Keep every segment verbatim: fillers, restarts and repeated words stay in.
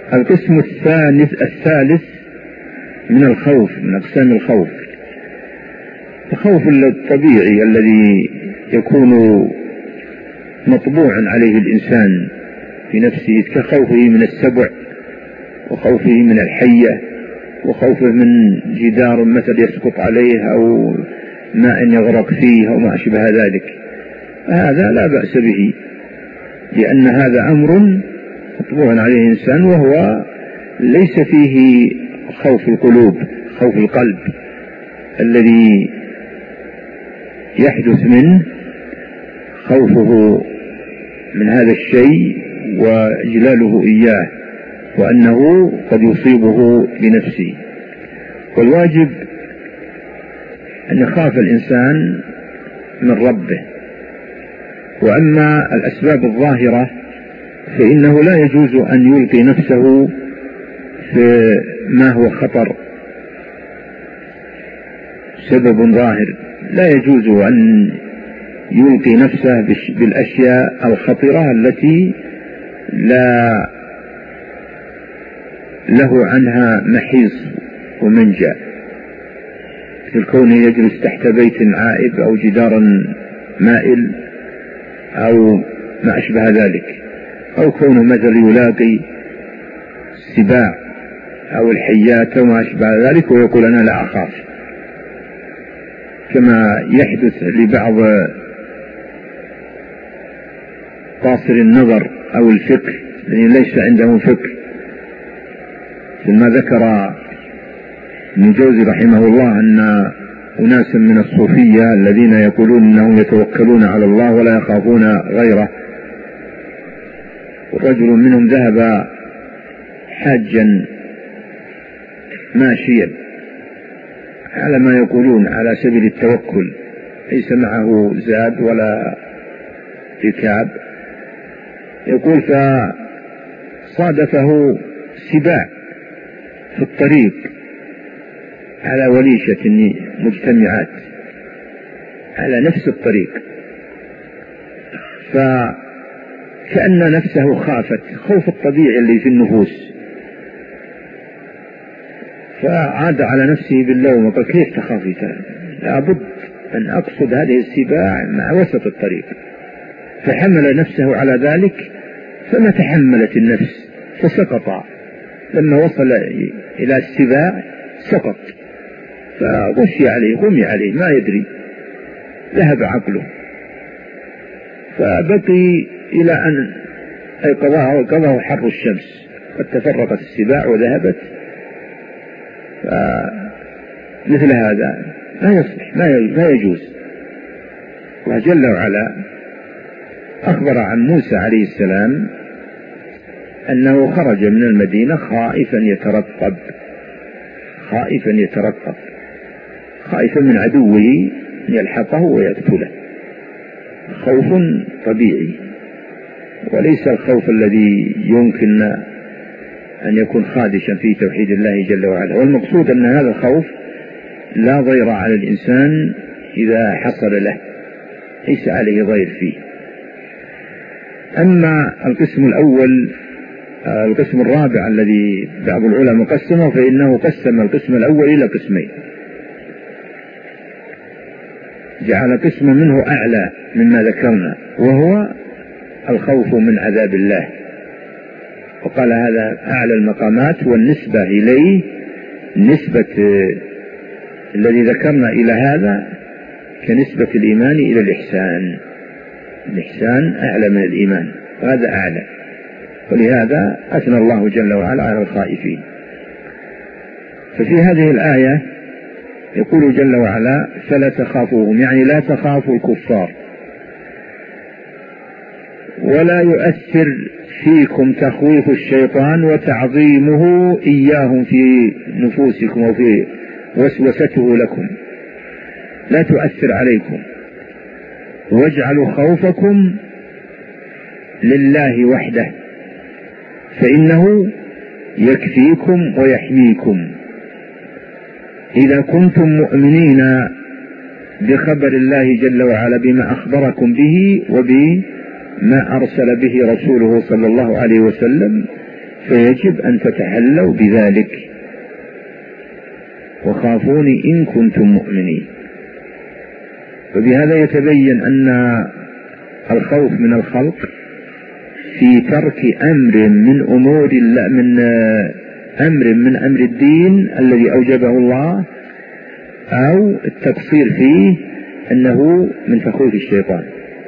القسم الثالث الثالث من الخوف، من أقسام الخوف، الخوف الطبيعي الذي يكون مطبوعا عليه الإنسان في نفسه، كخوفه من السبع، وخوفه من الحية، وخوفه من جدار مثل يسقط عليه أو ماء يغرق فيه أو ما أشبه ذلك. هذا لا بأس به، لأن هذا أمر مطبوع عليه الإنسان، وهو ليس فيه خوف القلوب، خوف القلب الذي يحدث منه خوفه من هذا الشيء وإجلاله إياه، وأنه قد يصيبه بنفسه. والواجب أن يخاف الإنسان من ربه. وأما الأسباب الظاهرة فإنه لا يجوز أن يلقي نفسه في ما هو خطر، سبب ظاهر، لا يجوز أن يلقي نفسه بالأشياء الخطرة التي لا له عنها محيص ومنجا، مثل كونه يجلس تحت بيت عائب أو جدار مائل أو ما أشبه ذلك، أو كونه مثل يلاقي السباع أو الحيات وما أشبه ذلك ويقول أنا لا أخاف، كما يحدث لبعض قاصر النظر أو الفكر الذي ليس عندهم فكر، ثم ذكر ابن جوزي رحمه الله أن أناسا من الصوفية الذين يقولون أنهم يتوكلون على الله ولا يخافون غيره، والرجل منهم ذهب حاجا ماشيا على ما يقولون على سبيل التوكل، ليس معه زاد ولا ركاب، يقول فصادفه سباع في الطريق على وليشة مجتمعات على نفس الطريق، فكأن نفسه خافت خوف الطبيعي اللي في النفوس، فعاد على نفسه باللوم وقال كيف تخافي؟ لابد أن أقصد هذه السباع مع وسط الطريق، فحمل نفسه على ذلك فما تحملت النفس فسقط، لما وصل إلى السباع سقط، فغشي عليه غمي عليه ما يدري، ذهب عقله، فبقي إلى أن أيقظه قضاه حر الشمس، قد تفرقت السباع وذهبت. فمثل هذا لا يصلح، لا يجوز. وجل وعلا أخبر عن موسى عليه السلام أنه خرج من المدينة خائفا يترقب، خائفا يترقب خائفا من عدوه يلحقه ويقتله، خوف طبيعي وليس الخوف الذي يمكن أن يكون خادشا في توحيد الله جل وعلا. والمقصود أن هذا الخوف لا ضير على الإنسان إذا حصل له، ليس عليه ضير فيه. أما القسم الأول القسم الرابع الذي بعض العلماء قسمه، فإنه قسم القسم الأول إلى قسمين، جعل قسم منه أعلى مما ذكرنا وهو الخوف من عذاب الله، وقال هذا أعلى المقامات، والنسبة إليه نسبة الذي ذكرنا إلى هذا كنسبة الإيمان إلى الإحسان، الإحسان أعلى من الإيمان وهذا أعلى، ولهذا أثنى الله جل وعلا على الخائفين. ففي هذه الآية يقول جل وعلا فلا تخافوهم، يعني لا تخافوا الكفار، ولا يؤثر فيكم تخويف الشيطان وتعظيمه إياهم في نفوسكم وفي وسوسته لكم، لا تؤثر عليكم، واجعلوا خوفكم لله وحده فإنه يكفيكم ويحميكم إذا كنتم مؤمنين بخبر الله جل وعلا بما أخبركم به وبما أرسل به رسوله صلى الله عليه وسلم فيجب أن تتحلوا بذلك، وخافوني إن كنتم مؤمنين. وبهذا يتبين أن الخوف من الخلق في ترك أمر من أمور الله، من أمر من أمر الدين الذي أوجبه الله، أو التقصير فيه أنه من تخويف الشيطان،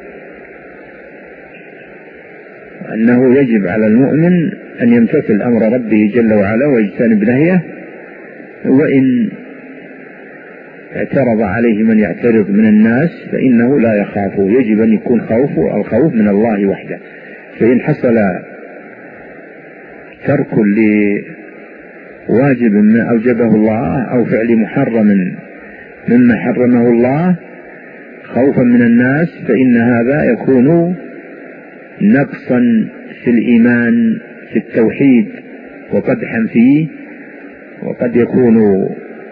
أنه يجب على المؤمن أن يمتثل أمر ربه جل وعلا ويجتنب نهيه، وإن اعترض عليه من يعترض من الناس فإنه لا يخافه. يجب أن يكون خوفه الخوف من الله وحده. فإن حصل ترك لواجب ما أوجبه الله أو فعل محرم مما حرمه الله خوفا من الناس، فإن هذا يكون نقصا في الإيمان في التوحيد وقدحا فيه، وقد يكون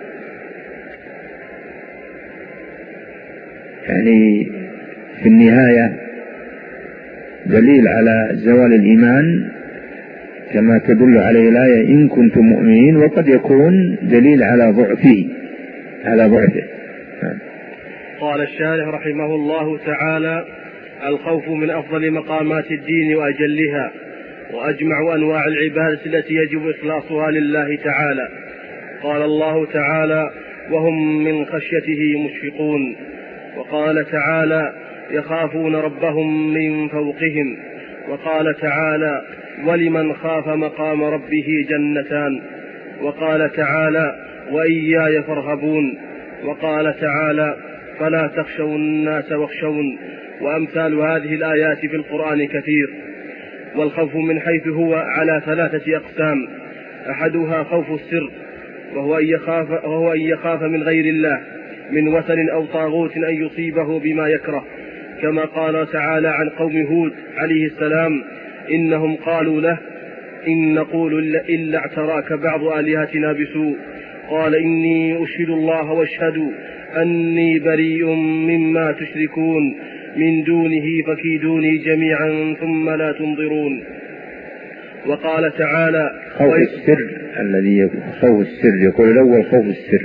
يعني في النهاية دليل على زوال الإيمان كما تدل عليه الآية إن كنتم مؤمنين، وقد يكون دليل على ضعفه على ضعفه. قال الشارح رحمه الله تعالى: الخوف من أفضل مقامات الدين وأجلها، وأجمع أنواع العبادة التي يجب إخلاصها لله تعالى. قال الله تعالى: وهم من خشيته مشفقون. وقال تعالى: يخافون ربهم من فوقهم. وقال تعالى: ولمن خاف مقام ربه جنتان. وقال تعالى: وإياي فارهبون. وقال تعالى: فلا تخشوا الناس واخشون. وأمثال هذه الآيات في القرآن كثير. والخوف من حيث هو على ثلاثة أقسام: أحدها خوف السر، وهو أن يخاف, وهو أن يخاف من غير الله من وثن أو طاغوت أن يصيبه بما يكره، كما قال تعالى عن قوم هود عليه السلام: إنهم قالوا له إن نقول إلا اعتراك بعض آلهتنا بسوء، قال إني أشهد الله واشهدوا أني بريء مما تشركون من دونه فكيدوني جميعا ثم لا تنظرون. وقال تعالى: خوف السر الذي خوف السر يقول الأول خوف السر،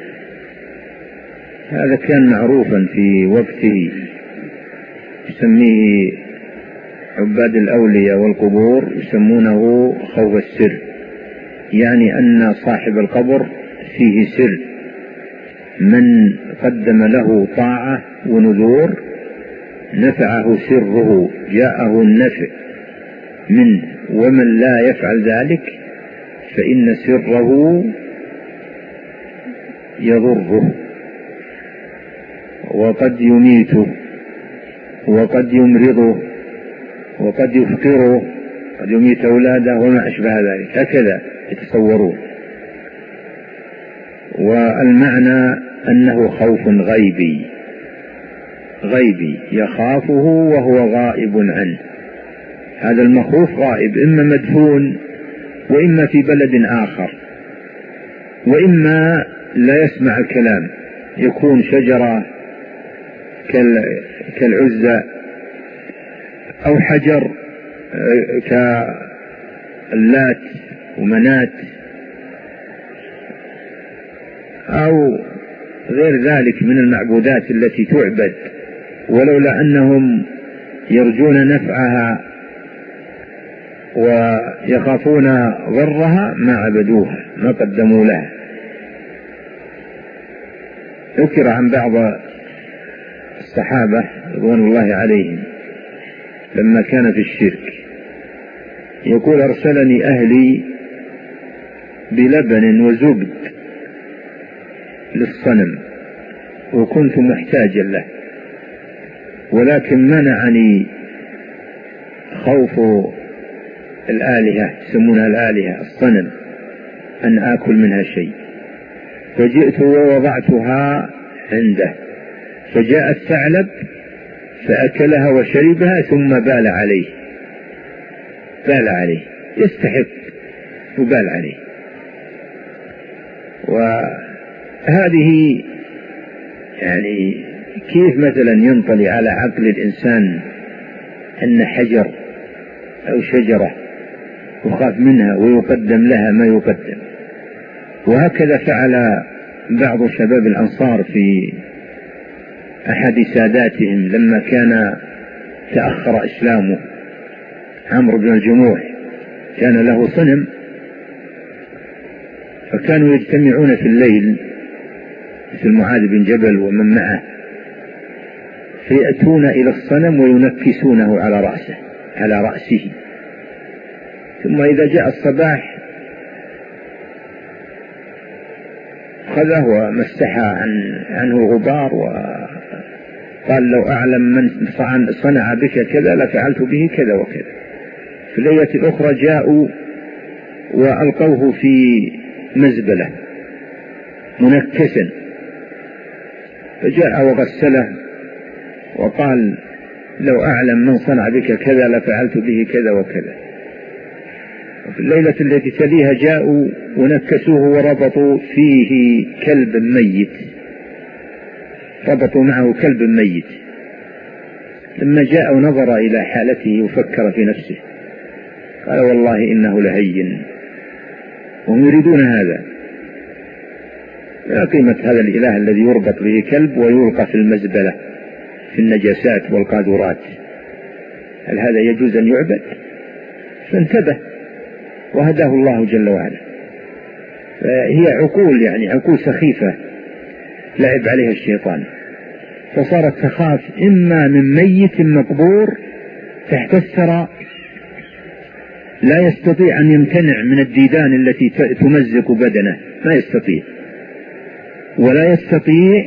هذا كان معروفا في وقته، يسميه عباد الأولياء والقبور يسمونه خوف السر، يعني أن صاحب القبر فيه سر، من قدم له طاعة ونذور نفعه سره، جاءه النفع منه، ومن لا يفعل ذلك فإن سره يضره، وقد يميته، وقد يمرضه، وقد يفقره، قد يميت أولاده وما أشبه ذلك، هكذا يتصورون. والمعنى أنه خوف غيبي غيبي يخافه وهو غائب عنه. هذا المخوف غائب، إما مدفون وإما في بلد آخر، وإما لا يسمع الكلام، يكون شجرة كالعزة أو حجر كاللات ومنات أو غير ذلك من المعبودات التي تعبد، ولولا أنهم يرجون نفعها ويخافون ضرها ما عبدوها، ما قدموا لها. ذكر عن بعض الصحابة رضوان الله عليهم لما كان في الشرك يقول: أرسلني أهلي بلبن وزبد للصنم وكنت محتاجا له، ولكن منعني خوف الآلهة، يسمونها الآلهة الصنم، أن آكل منها شيء، فجئت ووضعتها عنده، فجاء الثعلب فأكلها وشربها ثم بال عليه بال عليه يستحق وبال عليه. وهذه يعني كيف مثلا ينطلي على عقل الإنسان أن حجر أو شجرة يخاف منها ويقدم لها ما يقدم. وهكذا فعل بعض شباب الأنصار في أحد ساداتهم لما كان تأخر إسلامه، عمرو بن الجموح كان له صنم، فكانوا يجتمعون في الليل مثل معاذ بن جبل ومن معه، فيأتون إلى الصنم وينكسونه على رأسه على رأسه ثم إذا جاء الصباح خذه ومسح عن عنه غبار وقال لو أعلم من صنع بك كذا لفعلت به كذا وكذا. في الليلة الأخرى جاءوا وألقوه في مزبلة منكسا، فجاء وغسله وقال لو أعلم من صنع بك كذا لفعلت به كذا وكذا. وفي الليلة التي تليها جاءوا ونكسوه وربطوا فيه كلب ميت، ربطوا معه كلب ميت. لما جاء ونظر إلى حالته وفكر في نفسه قال والله إنه لهين، وهم يريدون هذا. لا قيمة هذا الإله الذي يربط به كلب ويلقى في المزبلة في النجاسات والقاذورات، هل هذا يجوز أن يعبد؟ فانتبه وهداه الله جل وعلا. فهي عقول يعني عقول سخيفة لعب عليها الشيطان، فصارت تخاف إما من ميت مقبور تحت الثرى لا يستطيع أن يمتنع من الديدان التي تمزق بدنه، ما يستطيع، ولا يستطيع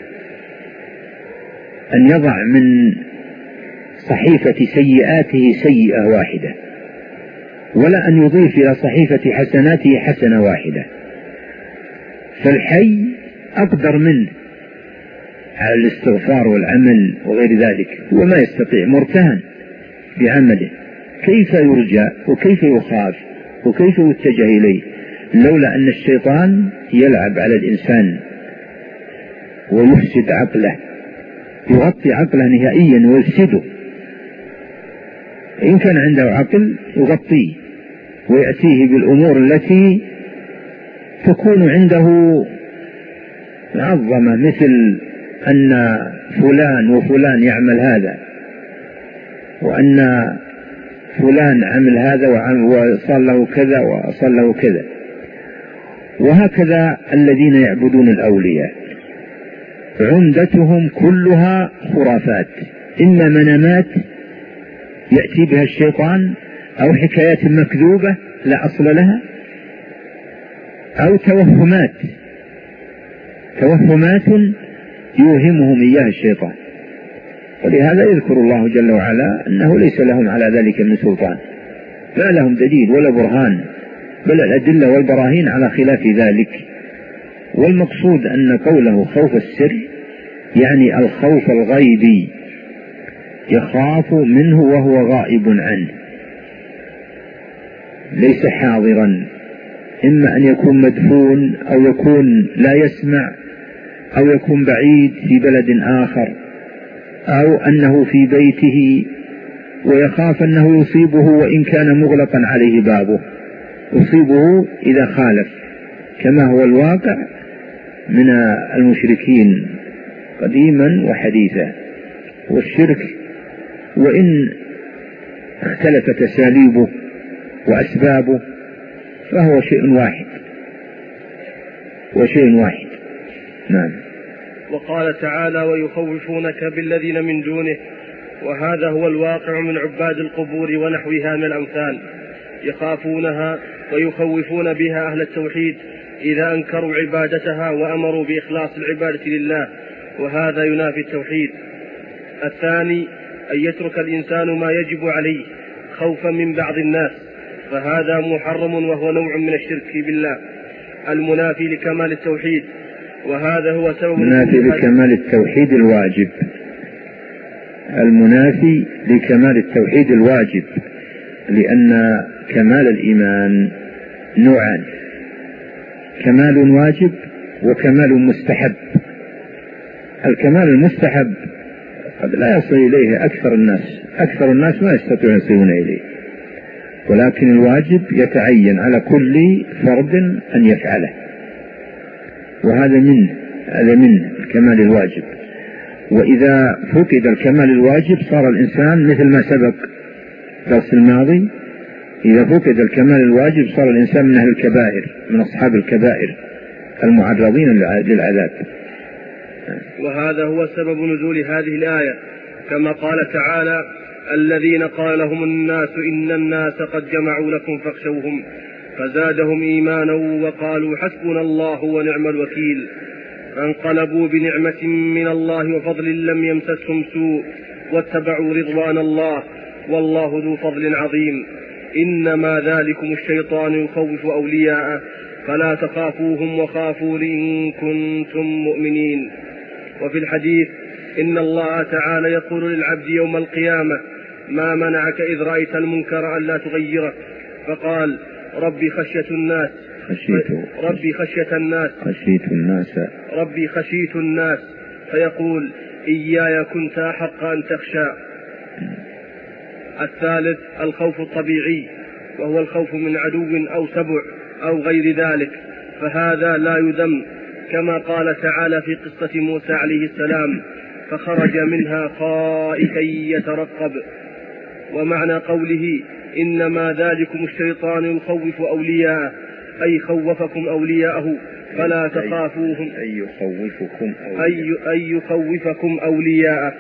أن يضع من صحيفة سيئاته سيئة واحدة، ولا أن يضيف إلى صحيفة حسناته حسنة واحدة. فالحي أقدر منه على الاستغفار والعمل وغير ذلك، هو ما يستطيع، مرتهن بعمله. كيف يرجى وكيف يخاف وكيف يتجه إليه لولا أن الشيطان يلعب على الإنسان ويفسد عقله، يغطي عقله نهائيا ويفسده. إن كان عنده عقل يغطيه ويأتيه بالأمور التي تكون عنده معظمة، مثل أن فلان وفلان يعمل هذا، وأن فلان عمل هذا وصار له كذا وصار له كذا. وهكذا الذين يعبدون الأولياء عمدتهم كلها خرافات، إما منامات يأتي بها الشيطان، أو حكايات مكذوبة لا أصل لها، أو توهمات توهمات يوهمهم إياه الشيطان. ولهذا يذكر الله جل وعلا أنه ليس لهم على ذلك من سلطان، لا لهم دليل ولا برهان، بل الأدلة والبراهين على خلاف ذلك. والمقصود أن قوله خوف السر يعني الخوف الغيبي، يخاف منه وهو غائب عنه ليس حاضرا، إما أن يكون مدفون أو يكون لا يسمع أو يكون بعيد في بلد آخر، أو أنه في بيته ويخاف أنه يصيبه وإن كان مغلقا عليه بابه، يصيبه إذا خالف، كما هو الواقع من المشركين قديما وحديثا. والشرك وإن اختلفت أساليبه وأسبابه فهو شيء واحد وشيء واحد. نعم. وقال تعالى ويخوفونك بالذين من دونه، وهذا هو الواقع من عباد القبور ونحوها من الأمثال، يخافونها ويخوفون بها أهل التوحيد إذا أنكروا عبادتها وأمروا بإخلاص العبادة لله، وهذا ينافي التوحيد. الثاني أن يترك الإنسان ما يجب عليه خوفا من بعض الناس، فهذا محرم وهو نوع من الشرك بالله المنافي لكمال التوحيد، وهذا هو سبب المنافي لكمال التوحيد الواجب المنافي لكمال التوحيد الواجب لأن كمال الإيمان نوعان، كمال واجب وكمال مستحب. الكمال المستحب قد لا يصل إليه أكثر الناس، أكثر الناس ما يستطيعون يصلون إليه، ولكن الواجب يتعين على كل فرد أن يفعله، وهذا منه هذا من كمال الواجب. وإذا فقد الكمال الواجب صار الإنسان مثل ما سبق درس الماضي، إذا فقد الكمال الواجب صار الإنسان من أهل الكبائر، من أصحاب الكبائر المعرضين للعذاب. وهذا هو سبب نزول هذه الآية، كما قال تعالى: الذين قال لهم الناس إن الناس قد جمعوا لكم فاخشوهم فزادهم إيمانا وقالوا حسبنا الله ونعم الوكيل، فانقلبوا بنعمة من الله وفضل لم يمسسهم سوء واتبعوا رضوان الله والله ذو فضل عظيم. إنما ذلكم الشيطان يخوف أولياءه فلا تخافوهم وخافون إن كنتم مؤمنين. وفي الحديث: إن الله تعالى يقول للعبد يوم القيامة: ما منعك إذ رأيت المنكر ألا تغيره؟ فقال: ربي خشية الناس خشيت ربي خشية الناس خشيت الناس ربي خشيت الناس فيقول: إياي كنت أحق أن تخشى. الثالث: الخوف الطبيعي، وهو الخوف من عدو أو سبع أو غير ذلك، فهذا لا يذم، كما قال تعالى في قصة موسى عليه السلام: فخرج منها خائفا يترقب. ومعنى قوله: إنما ذلكم الشيطان يخوف أولياءه، أي خوفكم أولياءه فلا تخافوهم، أي يخوفكم أي, أي يخوفكم أولياءه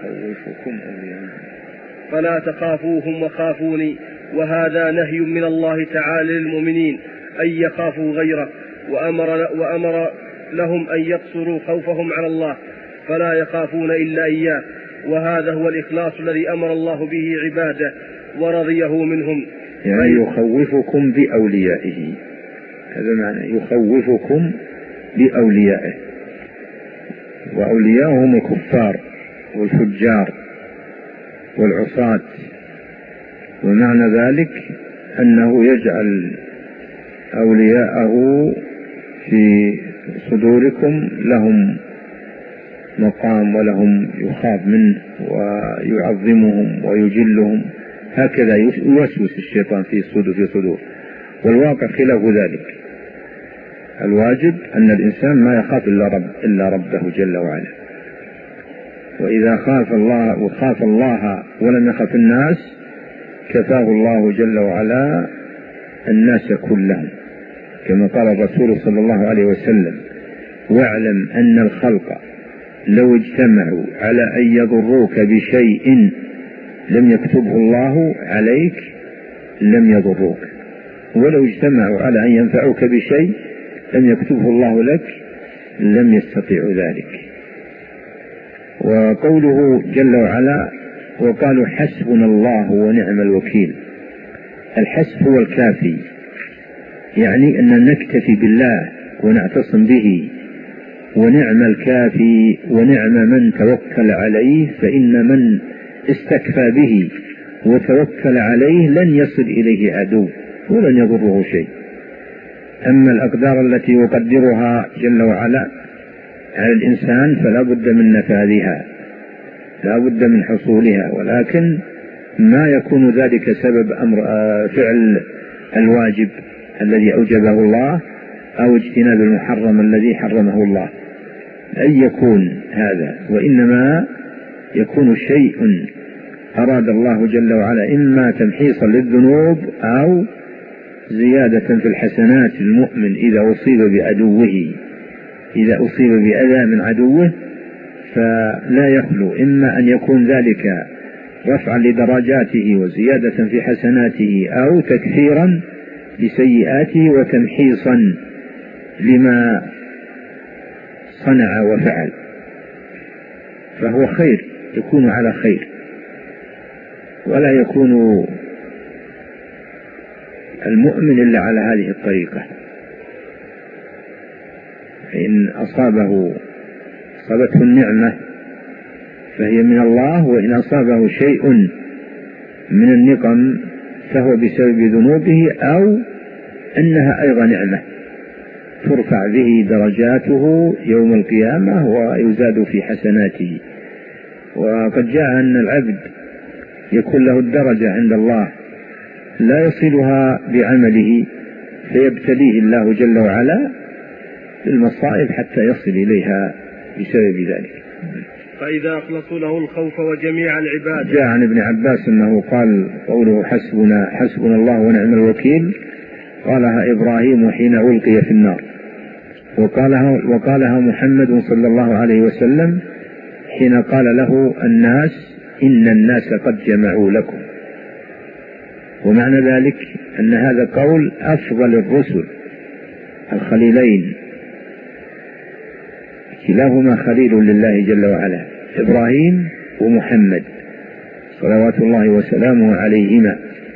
فلا تخافوهم وخافوني. وهذا نهي من الله تعالى للمؤمنين أن يخافوا غيره، وأمر, وأمر لهم أن يقصروا خوفهم على الله فلا يخافون إلا إياه، وهذا هو الإخلاص الذي أمر الله به عباده ورضيه منهم. يعني يخوفكم بأوليائه، هذا معنى يخوفكم بأوليائه، وأولياءهم الكفار والفجار والعصاة. ومعنى ذلك أنه يجعل أولياءه في صدوركم لهم مقام ولهم يخاف منه ويعظمهم ويجلهم، هكذا يوسوس الشيطان في صدور في صدور والواقع خلاف ذلك. الواجب أن الإنسان ما يخاف إلا رب إلا ربه جل وعلا، وإذا خاف الله وخاف الله ولم يخف الناس كفاه الله جل وعلا الناس كلهم، كما قال الرسول صلى الله عليه وسلم: واعلم أن الخلق لو اجتمعوا على أن يضروك بشيء لم يكتبه الله عليك لم يضروك، ولو اجتمعوا على أن ينفعوك بشيء لم يكتبه الله لك لم يستطيعوا ذلك. وقوله جل وعلا: وقالوا حسبنا الله ونعم الوكيل، الحسب هو الكافي، يعني أن نكتفي بالله ونعتصم به، ونعم الكافي ونعم من توكل عليه، فإن من استكفى به وتوكل عليه لن يصل إليه عدو ولن يضره شيء. أما الأقدار التي يقدرها جل وعلا على الإنسان فلا بد من نفاذها، لا بد من حصولها، ولكن ما يكون ذلك سبب أمر فعل الواجب الذي أوجبه الله أو اجتناب المحرم الذي حرمه الله، أن يكون هذا، وإنما يكون شيء أراد الله جل وعلا إما تمحيصا للذنوب أو زيادة في الحسنات المؤمن إذا أصيب بعدوه، إذا أصيب بأذى من عدوه فلا يخلو إما أن يكون ذلك رفعا لدرجاته وزيادة في حسناته أو تكثيرا لسيئاته وتمحيصا لما صنع وفعل، فهو خير، يكون على خير، ولا يكون المؤمن إلا على هذه الطريقة. إن أصابه أصابته النعمة فهي من الله، وإن أصابه شيء من النقم فهو بسبب ذنوبه أو أنها أيضا نعمة ترفع به درجاته يوم القيامة ويزاد في حسناته. وقد جاء أن العبد يكون له الدرجة عند الله لا يصلها بعمله فيبتليه الله جل وعلا بالمصائب حتى يصل إليها بسبب ذلك. فإذا أخلصوا له الخوف وجميع العباد. جاء عن ابن عباس أنه قال قوله حسبنا حسبنا الله ونعم الوكيل قالها إبراهيم حين ألقي في النار، وقالها, وقالها محمد صلى الله عليه وسلم حين قال له الناس إن الناس قد جمعوا لكم. ومعنى ذلك أن هذا قول أفضل الرسل الخليلين، كلاهما خليل لله جل وعلا، إبراهيم ومحمد صلوات الله وسلامه عليهما.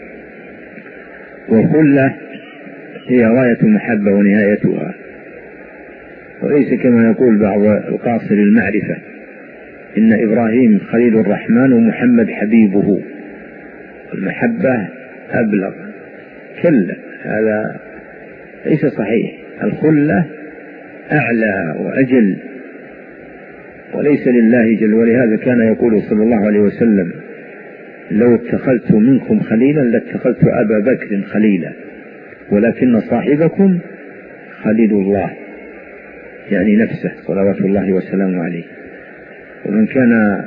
والخلة هي غاية المحبة ونهايتها، وليس كما يقول بعض القاصر المعرفة إن إبراهيم خليل الرحمن ومحمد حبيبه، المحبة أبلغ. كلا، هذا ليس صحيح. الخلة أعلى وأجل وليس لله جل، ولهذا كان يقول صلى الله عليه وسلم لو اتخذت منكم خليلا لاتخذت أبا بكر خليلا ولكن صاحبكم خليل الله، يعني نفسه صلوات الله وسلامه عليه. ومن كان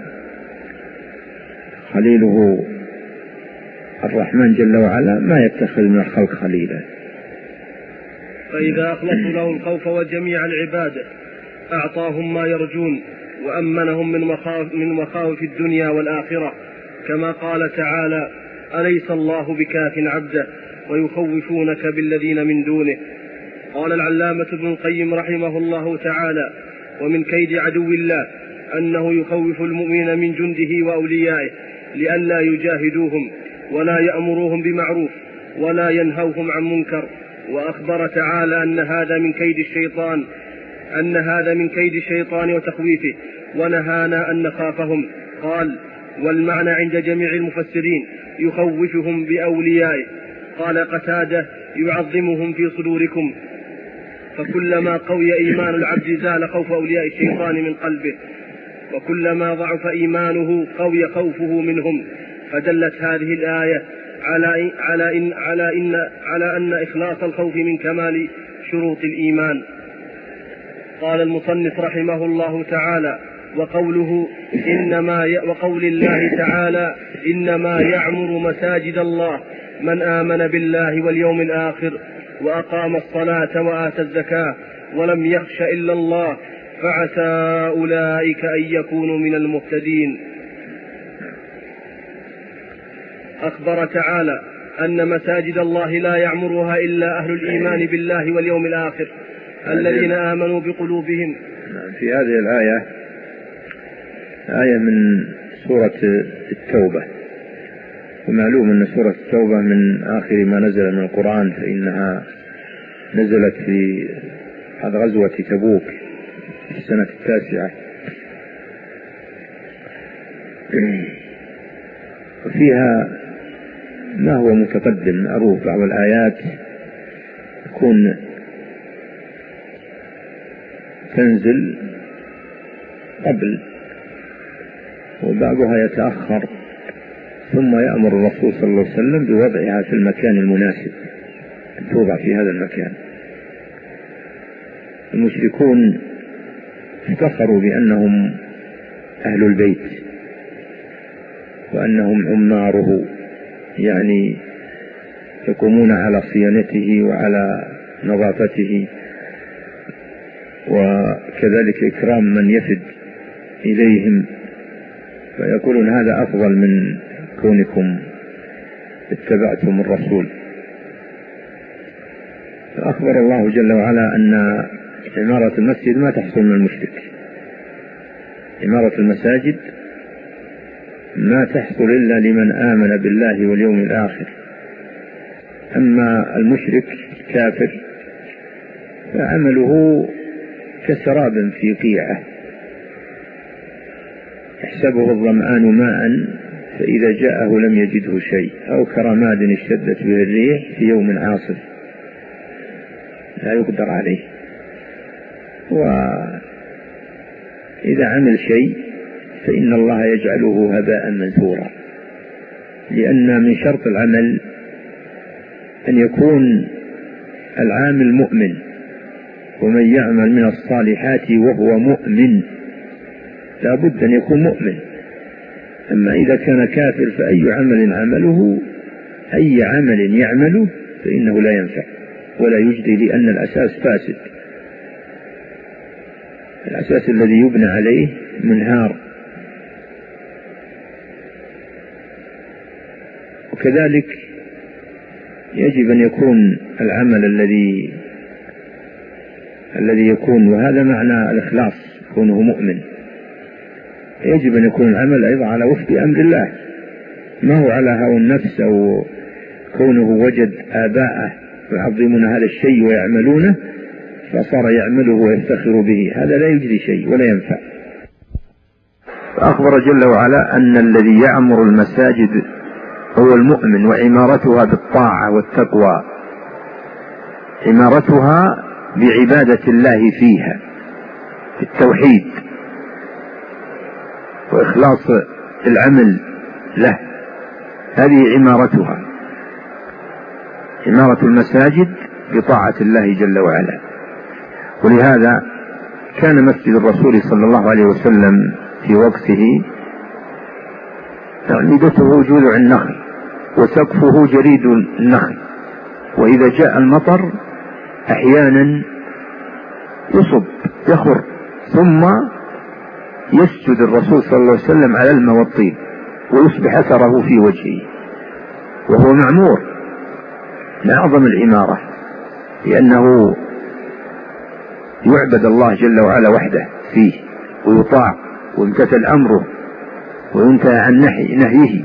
خليله الرحمن جل وعلا ما يتخذ من الخلق خليلا. فإذا أخلصوا له الخوف وجميع العباد أعطاهم ما يرجون وأمنهم من مخاوف, من مخاوف الدنيا والآخرة، كما قال تعالى أليس الله بكاف عبده ويخوفونك بالذين من دونه. قال العلامة ابن القيم رحمه الله تعالى ومن كيد عدو الله أنه يخوف المؤمن من جنده وأوليائه لئلا يجاهدوهم ولا يأمروهم بمعروف ولا ينهوهم عن منكر. وأخبر تعالى أن هذا من كيد الشيطان أن هذا من كيد الشيطان وتخويفه، ونهانا أن نخافهم. قال والمعنى عند جميع المفسرين يخوفهم بأوليائه. قال قتادة يعظمهم في صدوركم، فكلما قوي إيمان العبد زال خوف أولياء الشيطان من قلبه، وكلما ضعف إيمانه قوي خوفه منهم. فدلت هذه الآية على على إن على إن على أن إخلاص الخوف من كمال شروط الإيمان. قال المصنف رحمه الله تعالى وقوله إنما ي... وقول الله تعالى إنما يعمر مساجد الله من آمن بالله واليوم الآخر وأقام الصلاة وآتى الزكاة ولم يخش إلا الله فعسى أولئك أن يكونوا من المهتدين. أخبر تعالى أن مساجد الله لا يعمرها إلا أهل الإيمان بالله واليوم الآخر الذين آمنوا بقلوبهم. في هذه الآية آية من سورة التوبة، ومعلوم أن سورة التوبة من آخر ما نزل من القرآن، فإنها نزلت في غزوة تبوك في السنة التاسعة، وفيها ما هو متقدم معروف. بعض الآيات تكون تنزل قبل وبعضها يتأخر، ثم يأمر الرسول صلى الله عليه وسلم بوضعها في المكان المناسب، توضع في هذا المكان. المشركون افتخروا بأنهم أهل البيت وأنهم عماره، يعني يقومون على صيانته وعلى نظافته، وكذلك إكرام من يفد إليهم، فيقولون هذا أفضل من كونكم اتبعتم الرسول. فأخبر الله جل وعلا أن عمارة المسجد ما تحصل من المشرك، عمارة المساجد ما تحصل إلا لمن آمن بالله واليوم الآخر. أما المشرك الكافر فعمله كسراب في قيعة يحسبه الظمآن ماء فإذا جاءه لم يجده شيء، أو كرماد اشتدت به الريح في يوم عاصف لا يقدر عليه. وإذا عمل شيء فإن الله يجعله هباء منثورا، لأن من شرط العمل أن يكون العامل مؤمن، ومن يعمل من الصالحات وهو مؤمن، لا بد أن يكون مؤمن. أما إذا كان كافر فأي عمل عمله أي عمل يعمله فإنه لا ينفع ولا يجدي، لأن الأساس فاسد. الأساس الذي يبنى عليه منهار. وكذلك يجب أن يكون العمل الذي الذي يكون، وهذا معنى الإخلاص، كونه مؤمن، يجب أن يكون العمل أيضا على وفق أمر الله، ما هو على هوى النفس أو كونه وجد آباءه يعظمون هذا الشيء ويعملونه فصار يعمله ويفتخر به، هذا لا يجري شيء ولا ينفع. فأخبر جل وعلا أن الذي يعمر المساجد هو المؤمن، وعمارتها بالطاعة والتقوى، عمارتها بعبادة الله فيها، بالتوحيد وإخلاص العمل له، هذه عمارتها، عمارة المساجد بطاعة الله جل وعلا. ولهذا كان مسجد الرسول صلى الله عليه وسلم في وقته أعمدته جذع النخل وسقفه جريد النخل، وإذا جاء المطر أحيانا يصب يخر، ثم يسجد الرسول صلى الله عليه وسلم على الماء والطين ويصبح أثره في وجهه، وهو معمور من أعظم العمارة، لأنه يعبد الله جل وعلا وحده فيه ويطاع ويمتثل أمره وينتهى عن نهيه.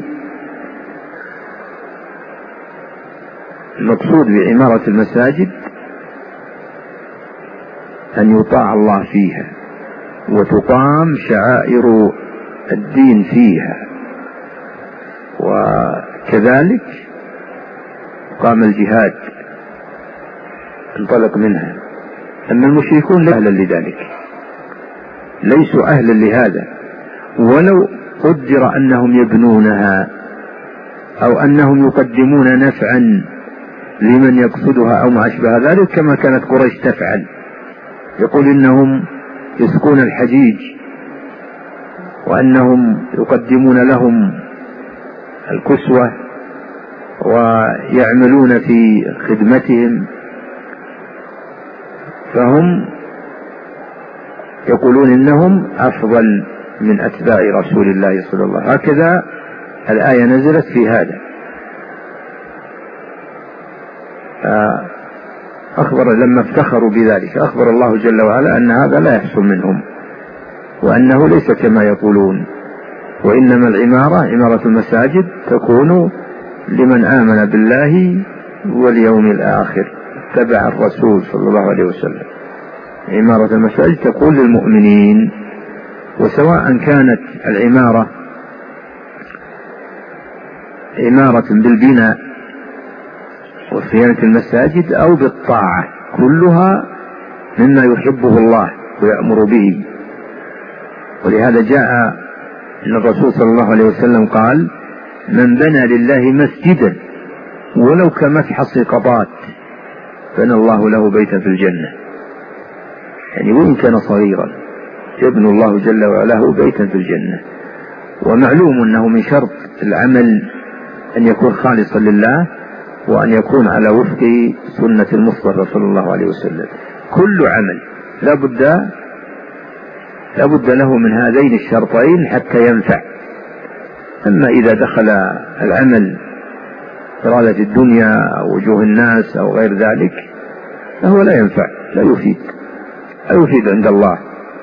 المقصود بعمارة المساجد أن يطاع الله فيها وتقام شعائر الدين فيها، وكذلك قام الجهاد انطلق منها. أما المشركون لا أهلا لذلك، ليسوا أهلا لهذا، ولو قدر أنهم يبنونها أو أنهم يقدمون نفعا لمن يقصدها أو ما أشبه ذلك، كما كانت قريش تفعل، يقول إنهم يسقون الحجيج وأنهم يقدمون لهم الكسوة ويعملون في خدمتهم، فهم يقولون إنهم أفضل من أتباع رسول الله صلى الله عليه وسلم. هكذا الآية نزلت في هذا. أخبر لما افتخروا بذلك أخبر الله جل وعلا أن هذا لا يحصل منهم، وأنه ليس كما يقولون، وإنما العمارة عمارة المساجد تكون لمن آمن بالله واليوم الآخر اتبع الرسول صلى الله عليه وسلم. عمارة المساجد تكون للمؤمنين، وسواء كانت العمارة عمارة بالبناء وصيانة المساجد أو بالطاعة، كلها مما يحبه الله ويأمر به. ولهذا جاء أن الرسول صلى الله عليه وسلم قال: من بنى لله مسجدا ولو كمفحص قطات بنى الله له بيتا في الجنة. يعني وإن كان صغيرا يبني الله جل وعلا له بيتا في الجنة. ومعلوم أنه من شرط العمل أن يكون خالصا لله، وأن يكون على وفق سنة المصطفى صلى الله عليه وسلم. كل عمل لا بد لا بد له من هذين الشرطين حتى ينفع. أما إذا دخل العمل إرادة الدنيا أو وجوه الناس أو غير ذلك فهو لا ينفع، لا يفيد لا يفيد عند الله.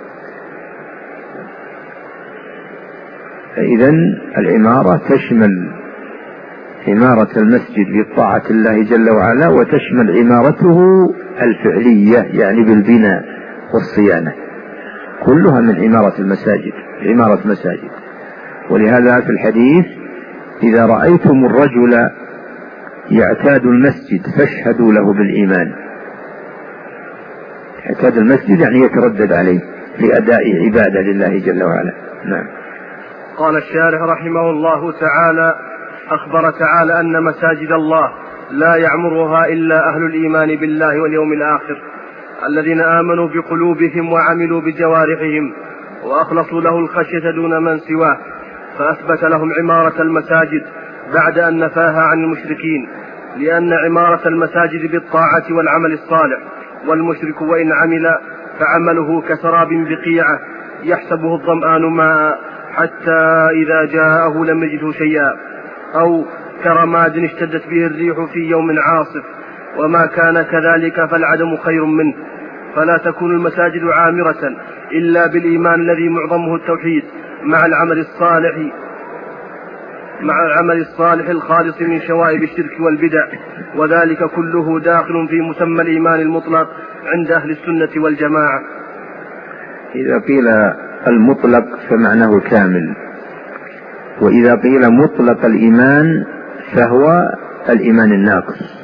فإذن العمارة تشمل عمارة المسجد بطاعة الله جل وعلا، وتشمل عمارته الفعلية يعني بالبناء والصيانة، كلها من عمارة المساجد، عمارة مساجد. ولهذا في الحديث: إذا رأيتم الرجل يعتاد المسجد فاشهدوا له بالإيمان. يعتاد المسجد يعني يتردد عليه لأداء عبادة لله جل وعلا. نعم. قال الشارح رحمه الله تعالى: أخبر تعالى أن مساجد الله لا يعمرها إلا أهل الإيمان بالله واليوم الآخر الذين آمنوا بقلوبهم وعملوا بجوارحهم وأخلصوا له الخشية دون من سواه، فأثبت لهم عمارة المساجد بعد أن نفاها عن المشركين، لأن عمارة المساجد بالطاعة والعمل الصالح، والمشرك وإن عمل فعمله كسراب بقيعة يحسبه الظمآن ماء حتى إذا جاءه لم يجده شيئا، أو كرماد اشتدت به الريح في يوم عاصف، وما كان كذلك فالعدم خير منه. فلا تكون المساجد عامرة إلا بالإيمان الذي معظمه التوحيد مع العمل الصالح مع العمل الصالح الخالص من شوائب الشرك والبدع، وذلك كله داخل في مسمى الإيمان المطلق عند أهل السنة والجماعة. إذا قيل المطلق فمعناه الكامل، وإذا قيل مطلق الإيمان فهو الإيمان الناقص.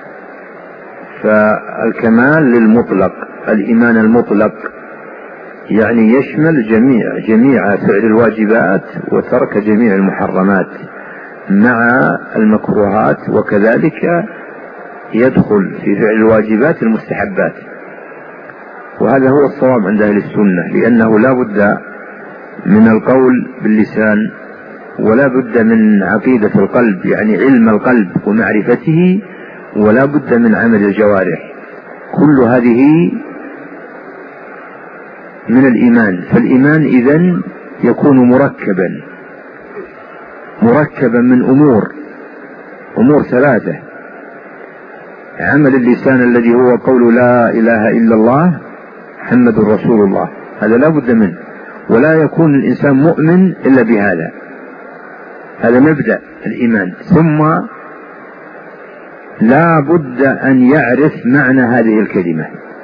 فالكمال للمطلق، الإيمان المطلق يعني يشمل جميع جميع فعل الواجبات وترك جميع المحرمات مع المكروهات، وكذلك يدخل في فعل الواجبات المستحبات. وهذا هو الصواب عند أهل السنة، لأنه لا بد من القول باللسان، ولا بد من عقيدة القلب يعني علم القلب ومعرفته، ولا بد من عمل الجوارح. كل هذه من الإيمان. فالإيمان إذن يكون مركبا مركبا من أمور أمور ثلاثة: عمل اللسان الذي هو قول لا إله إلا الله محمد رسول الله، هذا لا بد منه، ولا يكون الإنسان مؤمن إلا بهذا، هذا مبدأ الإيمان. ثم لا بد أن يعرف معنى هذه الكلمة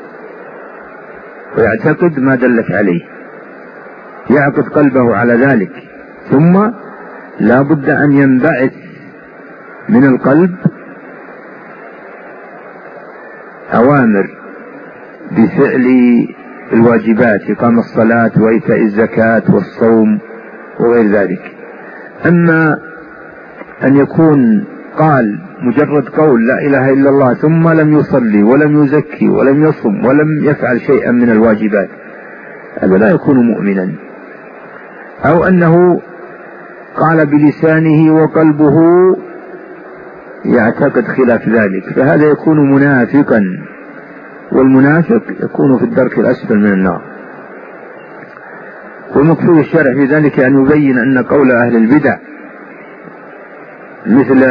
ويعتقد ما دلت عليه، يعقد قلبه على ذلك. ثم لا بد أن ينبعث من القلب أوامر بفعل الواجبات، إقام الصلاة وإيتاء الزكاة والصوم وغير ذلك. أما أن يكون قال مجرد قول لا إله إلا الله ثم لم يصلي ولم يزكي ولم يصم ولم يفعل شيئا من الواجبات، هذا لا يكون مؤمنا. أو أنه قال بلسانه وقلبه يعتقد خلاف ذلك، فهذا يكون منافقا، والمنافق يكون في الدرك الأسفل من النار. ومقصود الشرع في ذلك أن يبين أن قول أهل البدع مثل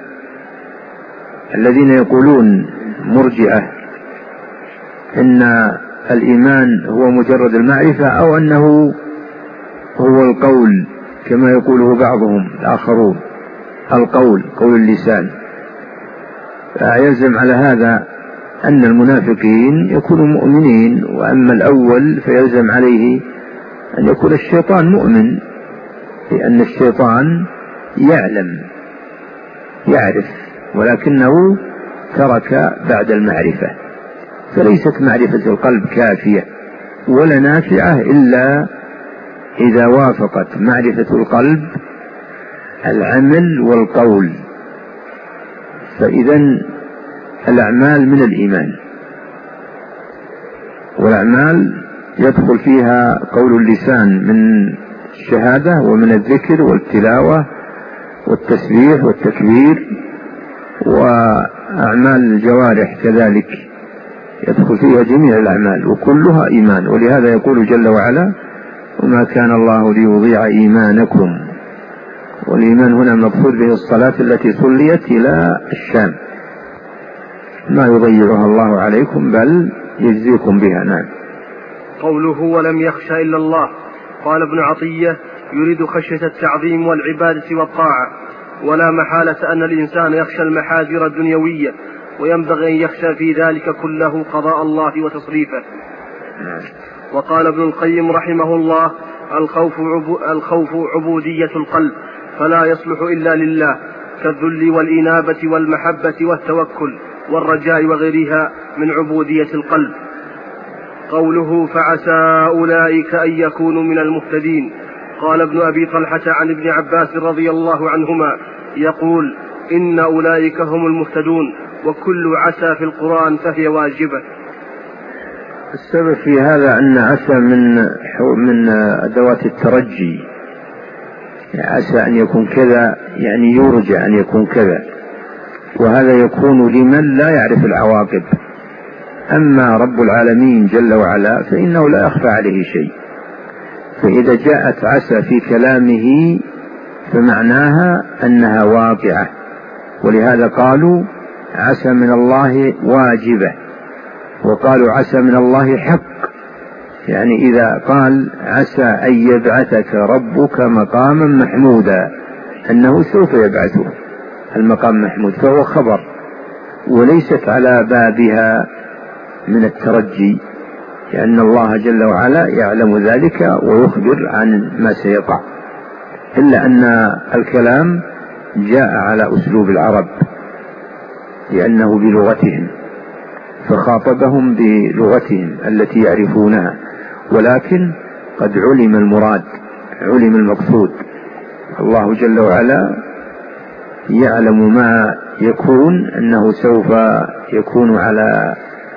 الذين يقولون مرجئة إن الإيمان هو مجرد المعرفة، أو أنه هو القول كما يقوله بعضهم الآخرون، القول قول اللسان، فيلزم على هذا أن المنافقين يكونوا مؤمنين، وأما الأول فيلزم عليه أن يكون الشيطان مؤمن، لأن الشيطان يعلم يعرف ولكنه ترك بعد المعرفة. فليست معرفة القلب كافية ولا نافعة إلا إذا وافقت معرفة القلب العمل والقول. فإذا الأعمال من الإيمان، والأعمال يدخل فيها قول اللسان من الشهادة ومن الذكر والتلاوة والتسبيح والتكبير، وأعمال الجوارح كذلك يدخل فيها جميع الأعمال وكلها إيمان. ولهذا يقول جل وعلا: وما كان الله ليضيع إيمانكم. والإيمان هنا مقصود به الصلاة التي صليت إلى الشام، ما يضيعها الله عليكم بل يجزيكم بها. نعم. قوله ولم يخشى إلا الله، قال ابن عطية: يريد خشية التعظيم والعبادة والطاعة، ولا محالة أن الإنسان يخشى المحاذر الدنيوية، وينبغي أن يخشى في ذلك كله قضاء الله وتصريفه. وقال ابن القيم رحمه الله: الخوف, عبو الخوف عبودية القلب، فلا يصلح إلا لله، كالذل والإنابة والمحبة والتوكل والرجاء وغيرها من عبودية القلب. قوله فعسى أولئك أن يكونوا من المهتدين، قال ابن أبي طلحة عن ابن عباس رضي الله عنهما يقول: إن أولئك هم المهتدون، وكل عسى في القرآن فهي واجبة. السبب في هذا أن عسى من من أدوات الترجي، عسى أن يكون كذا يعني يرجى أن يكون كذا، وهذا يكون لمن لا يعرف العواقب. أما رب العالمين جل وعلا فإنه لا يخفى عليه شيء، فإذا جاءت عسى في كلامه فمعناها أنها واقعة، ولهذا قالوا عسى من الله واجبة، وقالوا عسى من الله حق. يعني إذا قال عسى أن يبعثك ربك مقاما محمودا، أنه سوف يبعثه المقام محمود، فهو خبر وليست على بابها من الترجي، لأن الله جل وعلا يعلم ذلك ويخبر عن ما سيقع، إلا أن الكلام جاء على أسلوب العرب لأنه بلغتهم، فخاطبهم بلغتهم التي يعرفونها، ولكن قد علم المراد، علم المقصود. الله جل وعلا يعلم ما يكون، أنه سوف يكون على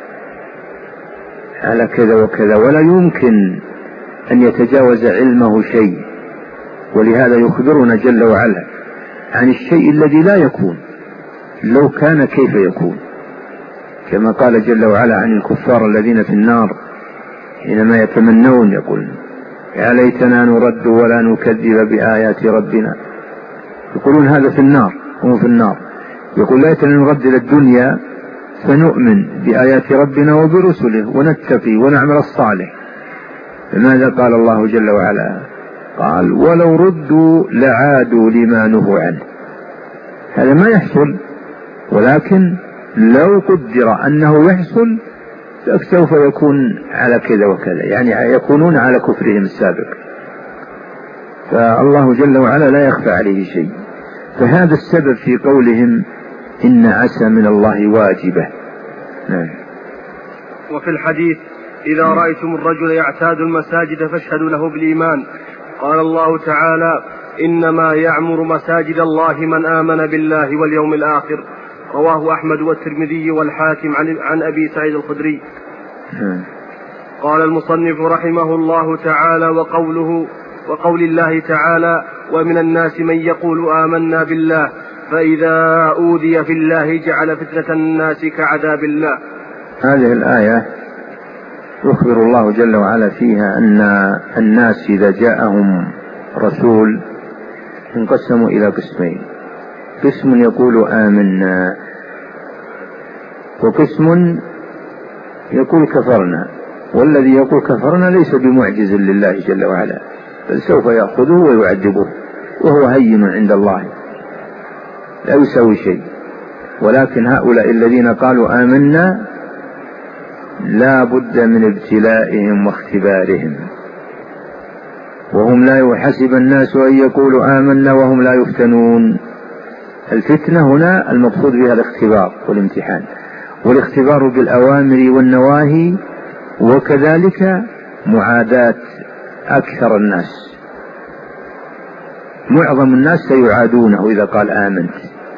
على كذا وكذا، ولا يمكن أن يتجاوز علمه شيء، ولهذا يخبرنا جل وعلا عن الشيء الذي لا يكون، لو كان كيف يكون، كما قال جل وعلا عن الكفار الذين في النار حينما يتمنون يقول يا ليتنا نرد ولا نكذب بآيات ربنا، يقولون هذا في النار، هم في النار، يقول ليتنا نرد إلى الدنيا فنؤمن بآيات ربنا وبرسله ونتقي ونعمل الصالح. فماذا قال الله جل وعلا؟ قال ولو ردوا لعادوا لما نهوا عنه. هذا ما يحصل، ولكن لو قدر أنه يحصل سوف يكون على كذا وكذا، يعني يكونون على كفرهم السابق. فالله جل وعلا لا يخفى عليه شيء، فهذا السبب في قولهم إن عسى من الله واجبة. نعم. وفي الحديث إذا رأيتم الرجل يعتاد المساجد فاشهدوا له بالإيمان. قال الله تعالى إنما يعمر مساجد الله من آمن بالله واليوم الآخر. رواه أحمد والترمذي والحاكم عن, عن أبي سعيد الخدري. قال المصنف رحمه الله تعالى وقوله وقول الله تعالى ومن الناس من يقول آمنا بالله فإذا أوذي في الله جعل فتنة الناس كعذاب الله. هذه الآية يخبر الله جل وعلا فيها أن الناس إذا جاءهم رسول انقسموا إلى قسمين، قسم يقول آمنا وقسم يقول كفرنا، والذي يقول كفرنا ليس بمعجز لله جل وعلا، بل سوف يأخذه ويعذبه وهو هين عند الله لا يسوي شيء. ولكن هؤلاء الذين قالوا آمنا لا بد من ابتلائهم واختبارهم، وهم لا يحسب الناس أن يقولوا آمنا وهم لا يفتنون. الفتنة هنا المقصود بها الاختبار والامتحان، والاختبار بالأوامر والنواهي، وكذلك معاداة أكثر الناس، معظم الناس سيعادونه إذا قال آمنت،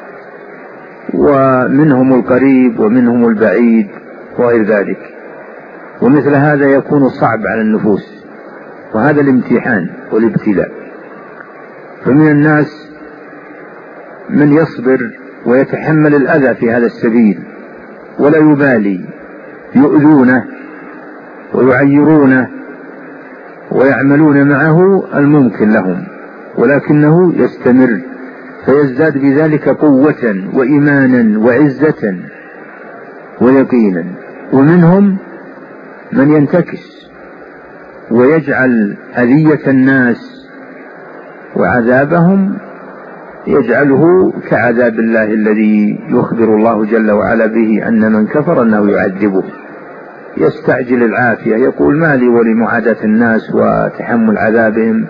ومنهم القريب ومنهم البعيد وغير ذلك، ومثل هذا يكون صعب على النفوس، وهذا الامتحان والابتلاء. فمن الناس من يصبر ويتحمل الأذى في هذا السبيل ولا يبالي، يؤذونه ويعيرونه ويعملون معه الممكن لهم، ولكنه يستمر فيزداد بذلك قوة وإيمانا وعزة ويقينا. ومنهم من ينتكس ويجعل أذية الناس وعذابهم يجعله كعذاب الله الذي يخبر الله جل وعلا به أن من كفر أنه يعذبه، يستعجل العافية، يقول ما لي ولمعاداة الناس وتحمل عذابهم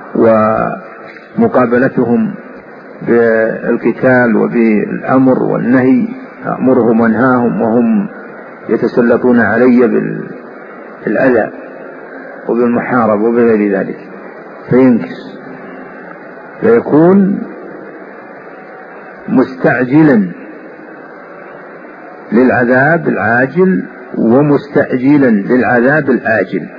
ومقابلتهم بالقتال وبالأمر والنهي، أأمرهم وانهاهم وهم يتسلطون علي بالأذى وبالمحارب وبغير ذلك، فينكس، فيكون مستعجلا للعذاب العاجل ومستعجلا للعذاب الآجل.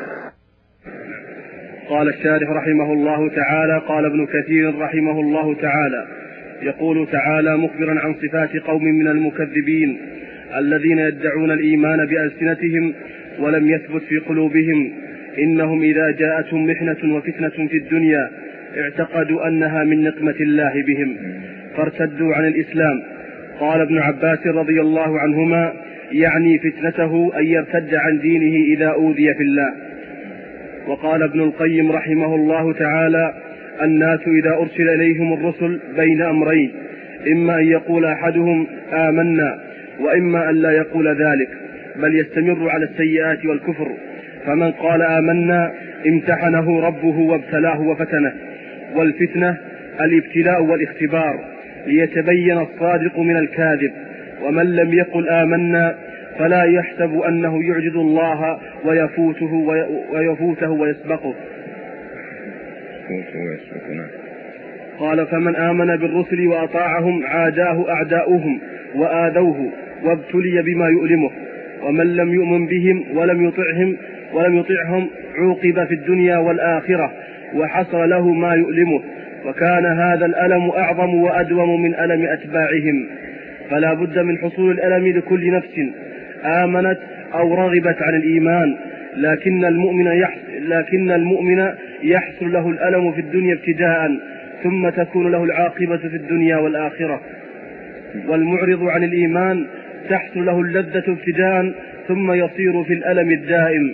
قال الشارح رحمه الله تعالى: قال ابن كثير رحمه الله تعالى: يقول تعالى مخبرا عن صفات قوم من المكذبين الذين يدعون الإيمان بألسنتهم ولم يثبت في قلوبهم: إنهم إذا جاءتهم محنة وفتنة في الدنيا اعتقدوا أنها من نقمة الله بهم فارتدوا عن الإسلام. قال ابن عباس رضي الله عنهما: يعني فتنته أن يرتد عن دينه إذا أوذي في الله. وقال ابن القيم رحمه الله تعالى: الناس إذا أرسل إليهم الرسل بين أمرين: إما أن يقول أحدهم آمنا، وإما أن لا يقول ذلك بل يستمر على السيئات والكفر. فمن قال آمنا امتحنه ربه وابتلاه وفتنه. والفتنة الابتلاء والاختبار ليتبين الصادق من الكاذب. ومن لم يقل آمنا فلا يحسب أنه يعجز الله ويفوته ويفوته ويسبقه. قال: فمن آمن بالرسل وأطاعهم عاداه أعداؤهم وآذوه وابتلي بما يؤلمه. ومن لم يؤمن بهم ولم يطعهم ولم يطعهم عوقب في الدنيا والآخرة وحصل له ما يؤلمه، وكان هذا الألم أعظم وأدوم من ألم أتباعهم. فلا بد من حصول الألم لكل نفس آمنت أو رغبت عن الإيمان، لكن المؤمن يحصل, لكن المؤمن يحصل له الألم في الدنيا ابتداء، ثم تكون له العاقبة في الدنيا والآخرة. والمعرض عن الإيمان تحصل له اللذة ابتداء، ثم يصير في الألم الدائم.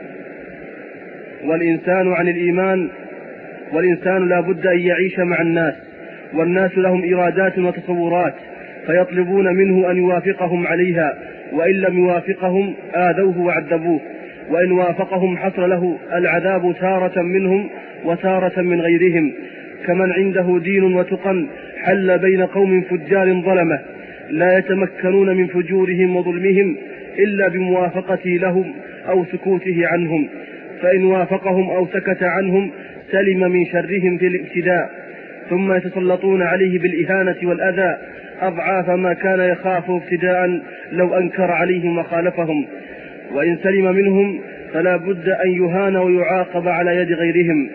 والإنسان عن الإيمان والإنسان لا بد أن يعيش مع الناس، والناس لهم إرادات وتصورات، فيطلبون منه أن يوافقهم عليها، وإن لم يوافقهم آذوه وعذبوه، وإن وافقهم حصل له العذاب تارة منهم وتارة من غيرهم. كمن عنده دين وتقى حل بين قوم فجار ظلمة لا يتمكنون من فجورهم وظلمهم إلا بموافقته لهم أو سكوته عنهم، فإن وافقهم أو سكت عنهم سلم من شرهم في الابتداء، ثم يتسلطون عليه بالإهانة والأذى أضعاف ما كان يخافه ابتداء لو أنكر عليهم وخالفهم. وإن سلم منهم فلا بد أن يهان ويعاقب على يد غيرهم.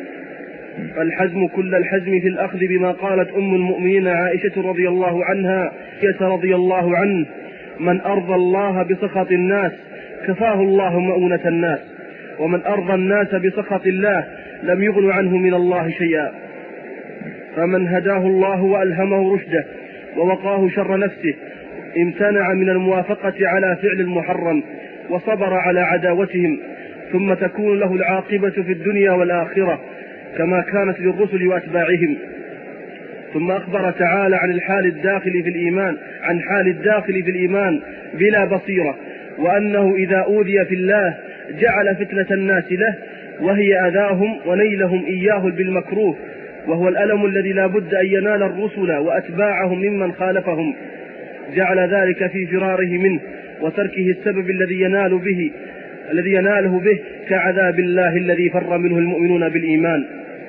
فالحزم كل الحزم في الأخذ بما قالت أم المؤمنين عائشة رضي الله عنها رضي الله عنه: من أرضى الله بسخط الناس كفاه الله مؤونة الناس، ومن أرضى الناس بسخط الله لم يغن عنه من الله شيئا. فمن هداه الله وألهمه رشده ووقاه شر نفسه امتنع من الموافقة على فعل المحرم وصبر على عداوتهم، ثم تكون له العاقبة في الدنيا والآخرة كما كانت للرسل وأتباعهم. ثم أخبر تعالى عن الحال الداخل في الإيمان عن حال الداخل في الإيمان بلا بصيرة، وأنه إذا أوذي في الله جعل فتنة الناس له، وهي أذاهم ونيلهم إياه بالمكروه، وهو الألم الذي لا بد أن ينال الرسل وأتباعهم ممن خالفهم. جعل ذلك في فراره منه وتركه السبب الذي ينال به الذي يناله به كعذاب الله الذي فر منه المؤمنون بالإيمان.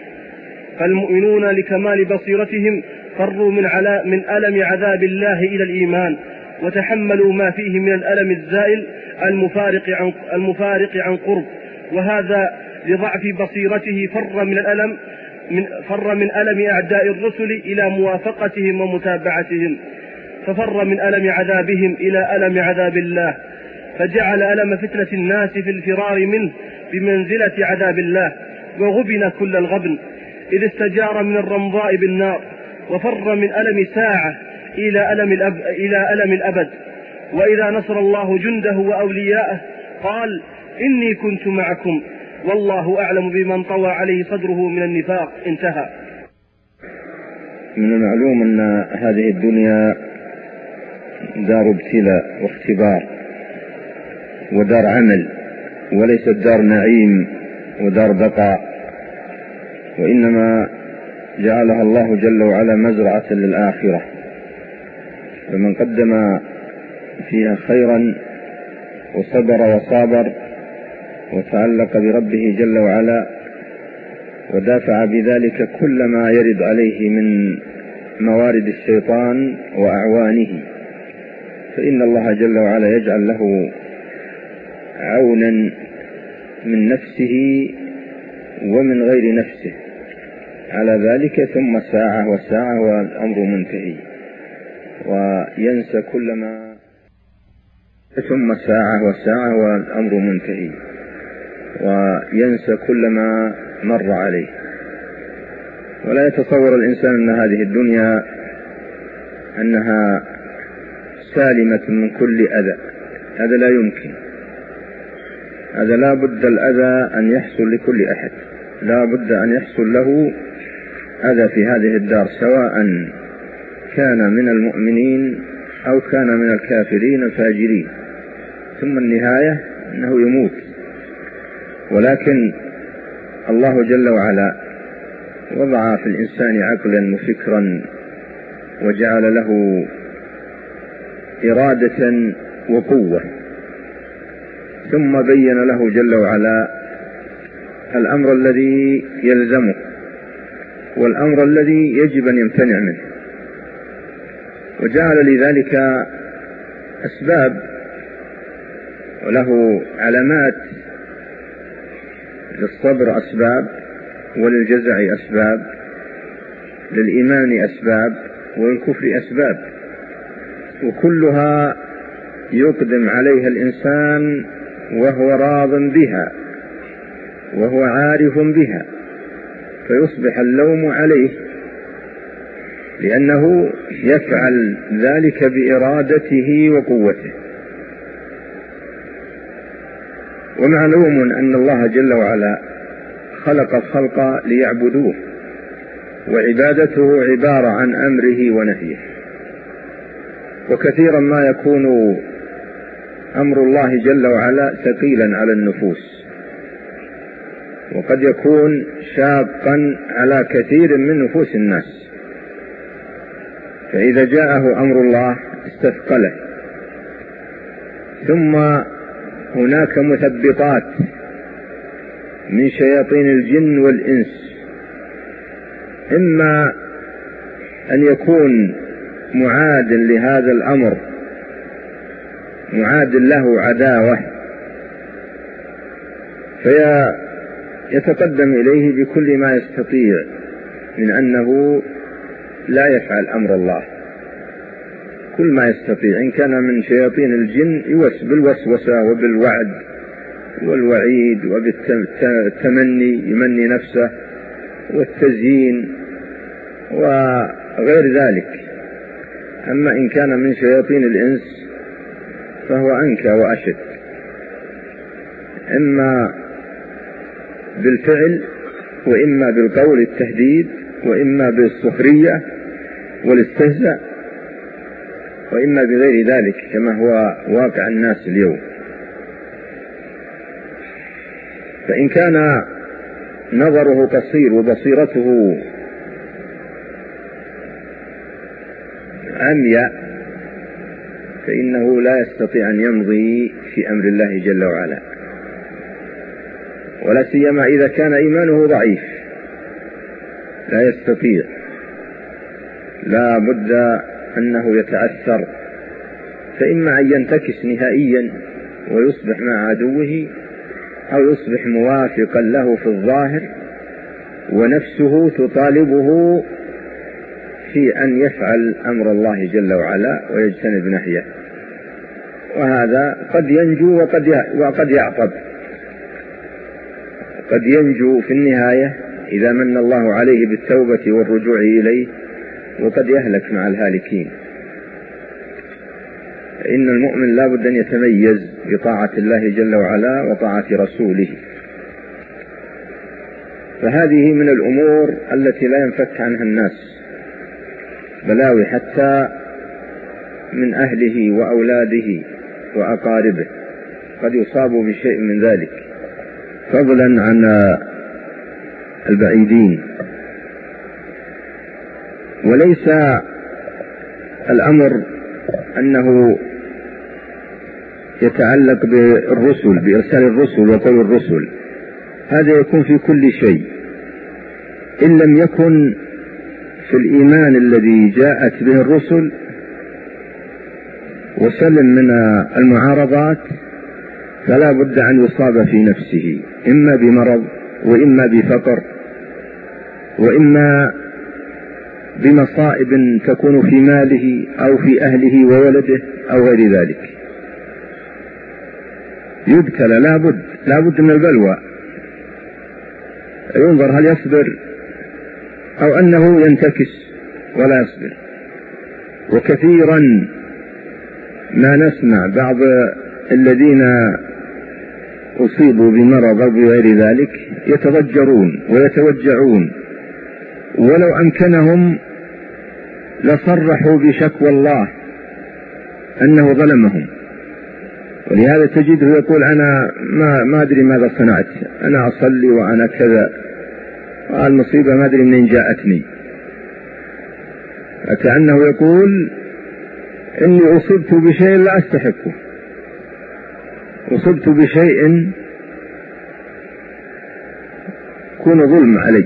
فالمؤمنون لكمال بصيرتهم فروا من, على من ألم عذاب الله إلى الإيمان، وتحملوا ما فيه من الألم الزائل المفارق عن, المفارق عن قرب، وهذا لضعف بصيرته فر من الألم من فر من ألم أعداء الرسل إلى موافقتهم ومتابعتهم، ففر من ألم عذابهم إلى ألم عذاب الله، فجعل ألم فتنة الناس في الفرار منه بمنزلة عذاب الله، وغبن كل الغبن، إذ استجار من الرمضاء بالنار، وفر من ألم ساعة إلى ألم الأب إلى ألم الأبد. وإذا نصر الله جنده وأولياءه قال: إني كنت معكم والله أعلم بمن طوى عليه صدره من النفاق. انتهى. من المعلوم أن هذه الدنيا دار ابتلاء واختبار ودار عمل، وليست دار نعيم ودار بقاء، وإنما جعلها الله جل وعلا مزرعة للآخرة، فمن قدم فيها خيرا وصبر وصابر وتعلق بربه جل وعلا ودافع بذلك كل ما يرد عليه من موارد الشيطان وأعوانه، فإن الله جل وعلا يجعل له عونا من نفسه ومن غير نفسه على ذلك، ثم ساعة وساعة والأمر منتهي، وينسى كل ما ثم ساعة وساعة والأمر منتهي وينسى كل ما مر عليه. ولا يتصور الإنسان أن هذه الدنيا أنها سالمة من كل أذى، هذا لا يمكن، هذا لا بد الأذى أن يحصل لكل أحد، لا بد أن يحصل له أذى في هذه الدار، سواء كان من المؤمنين أو كان من الكافرين الفاجرين، ثم النهاية أنه يموت. ولكن الله جل وعلا وضع في الإنسان عقلا وفكرا وجعل له إرادة وقوة، ثم بين له جل وعلا الأمر الذي يلزمه والأمر الذي يجب أن يمتنع منه، وجعل لذلك أسباب وله علامات، للصبر أسباب، وللجزع أسباب، للإيمان أسباب، وللكفر أسباب، وكلها يقدم عليها الإنسان وهو راض بها وهو عارف بها، فيصبح اللوم عليه لأنه يفعل ذلك بإرادته وقوته. ومعلوم أن الله جل وعلا خلق الخلق ليعبدوه، وعبادته عبارة عن أمره ونهيه، وكثيرا ما يكون أمر الله جل وعلا ثقيلا على النفوس، وقد يكون شاقا على كثير من نفوس الناس، فإذا جاءه أمر الله استثقله. ثم هناك مثبطات من شياطين الجن والإنس، إما أن يكون معاد لهذا الأمر، معاد له عداوة، فيتقدم إليه بكل ما يستطيع من أنه لا يفعل أمر الله، كل ما يستطيع. إن كان من شياطين الجن يوس بالوسوسة وبالوعد والوعيد وبالتمني، يمني نفسه والتزيين وغير ذلك. أما إن كان من شياطين الإنس فهو أنكى وأشد، إما بالفعل وإما بالقول التهديد وإما بالسخرية والاستهزاء وإما بغير ذلك، كما هو واقع الناس اليوم. فإن كان نظره قصير وبصيرته عمياء فإنه لا يستطيع أن يمضي في أمر الله جل وعلا، ولا سيما إذا كان إيمانه ضعيف، لا يستطيع، لا بد أنه يتأثر، فإما أن ينتكس نهائيا ويصبح مع عدوه، أو يصبح موافقا له في الظاهر ونفسه تطالبه في أن يفعل أمر الله جل وعلا ويجتنب نهيه، وهذا قد ينجو وقد وقد يعقب. قد ينجو في النهاية إذا من الله عليه بالتوبة والرجوع إليه، وقد يهلك مع الهالكين. إن المؤمن لا بد أن يتميز بطاعة الله جل وعلا وطاعة رسوله، فهذه من الأمور التي لا ينفك عنها الناس، بلاوي حتى من أهله وأولاده وأقاربه قد يصابوا بشيء من ذلك، فضلا عن البعيدين. وليس الأمر أنه يتعلق بالرسل، بإرسال الرسل وقول الرسل، هذا يكون في كل شيء، إن لم يكن في الإيمان الذي جاءت به الرسل وسلم من المعارضات، فلا بد أن يصاب في نفسه إما بمرض وإما بفقر وإما بمصائب تكون في ماله أو في أهله وولده أو غير ذلك. يبتلى، لا بد لا بد من البلوى، ينظر هل يصبر أو أنه ينتكس ولا يصبر. وكثيرا ما نسمع بعض الذين أصيبوا بمرض أو بغير ذلك يتضجرون ويتوجعون، ولو أمكنهم لصرحوا بشكوى الله أنه ظلمهم. ولهذا تجده يقول أنا ما, ما أدري ماذا صنعت، أنا أصلي وأنا كذا، المصيبة ما أدري منين جاءتني، كأنه يقول إني أصبت بشيء لا أستحقه، أصبت بشيء يكون ظلم علي.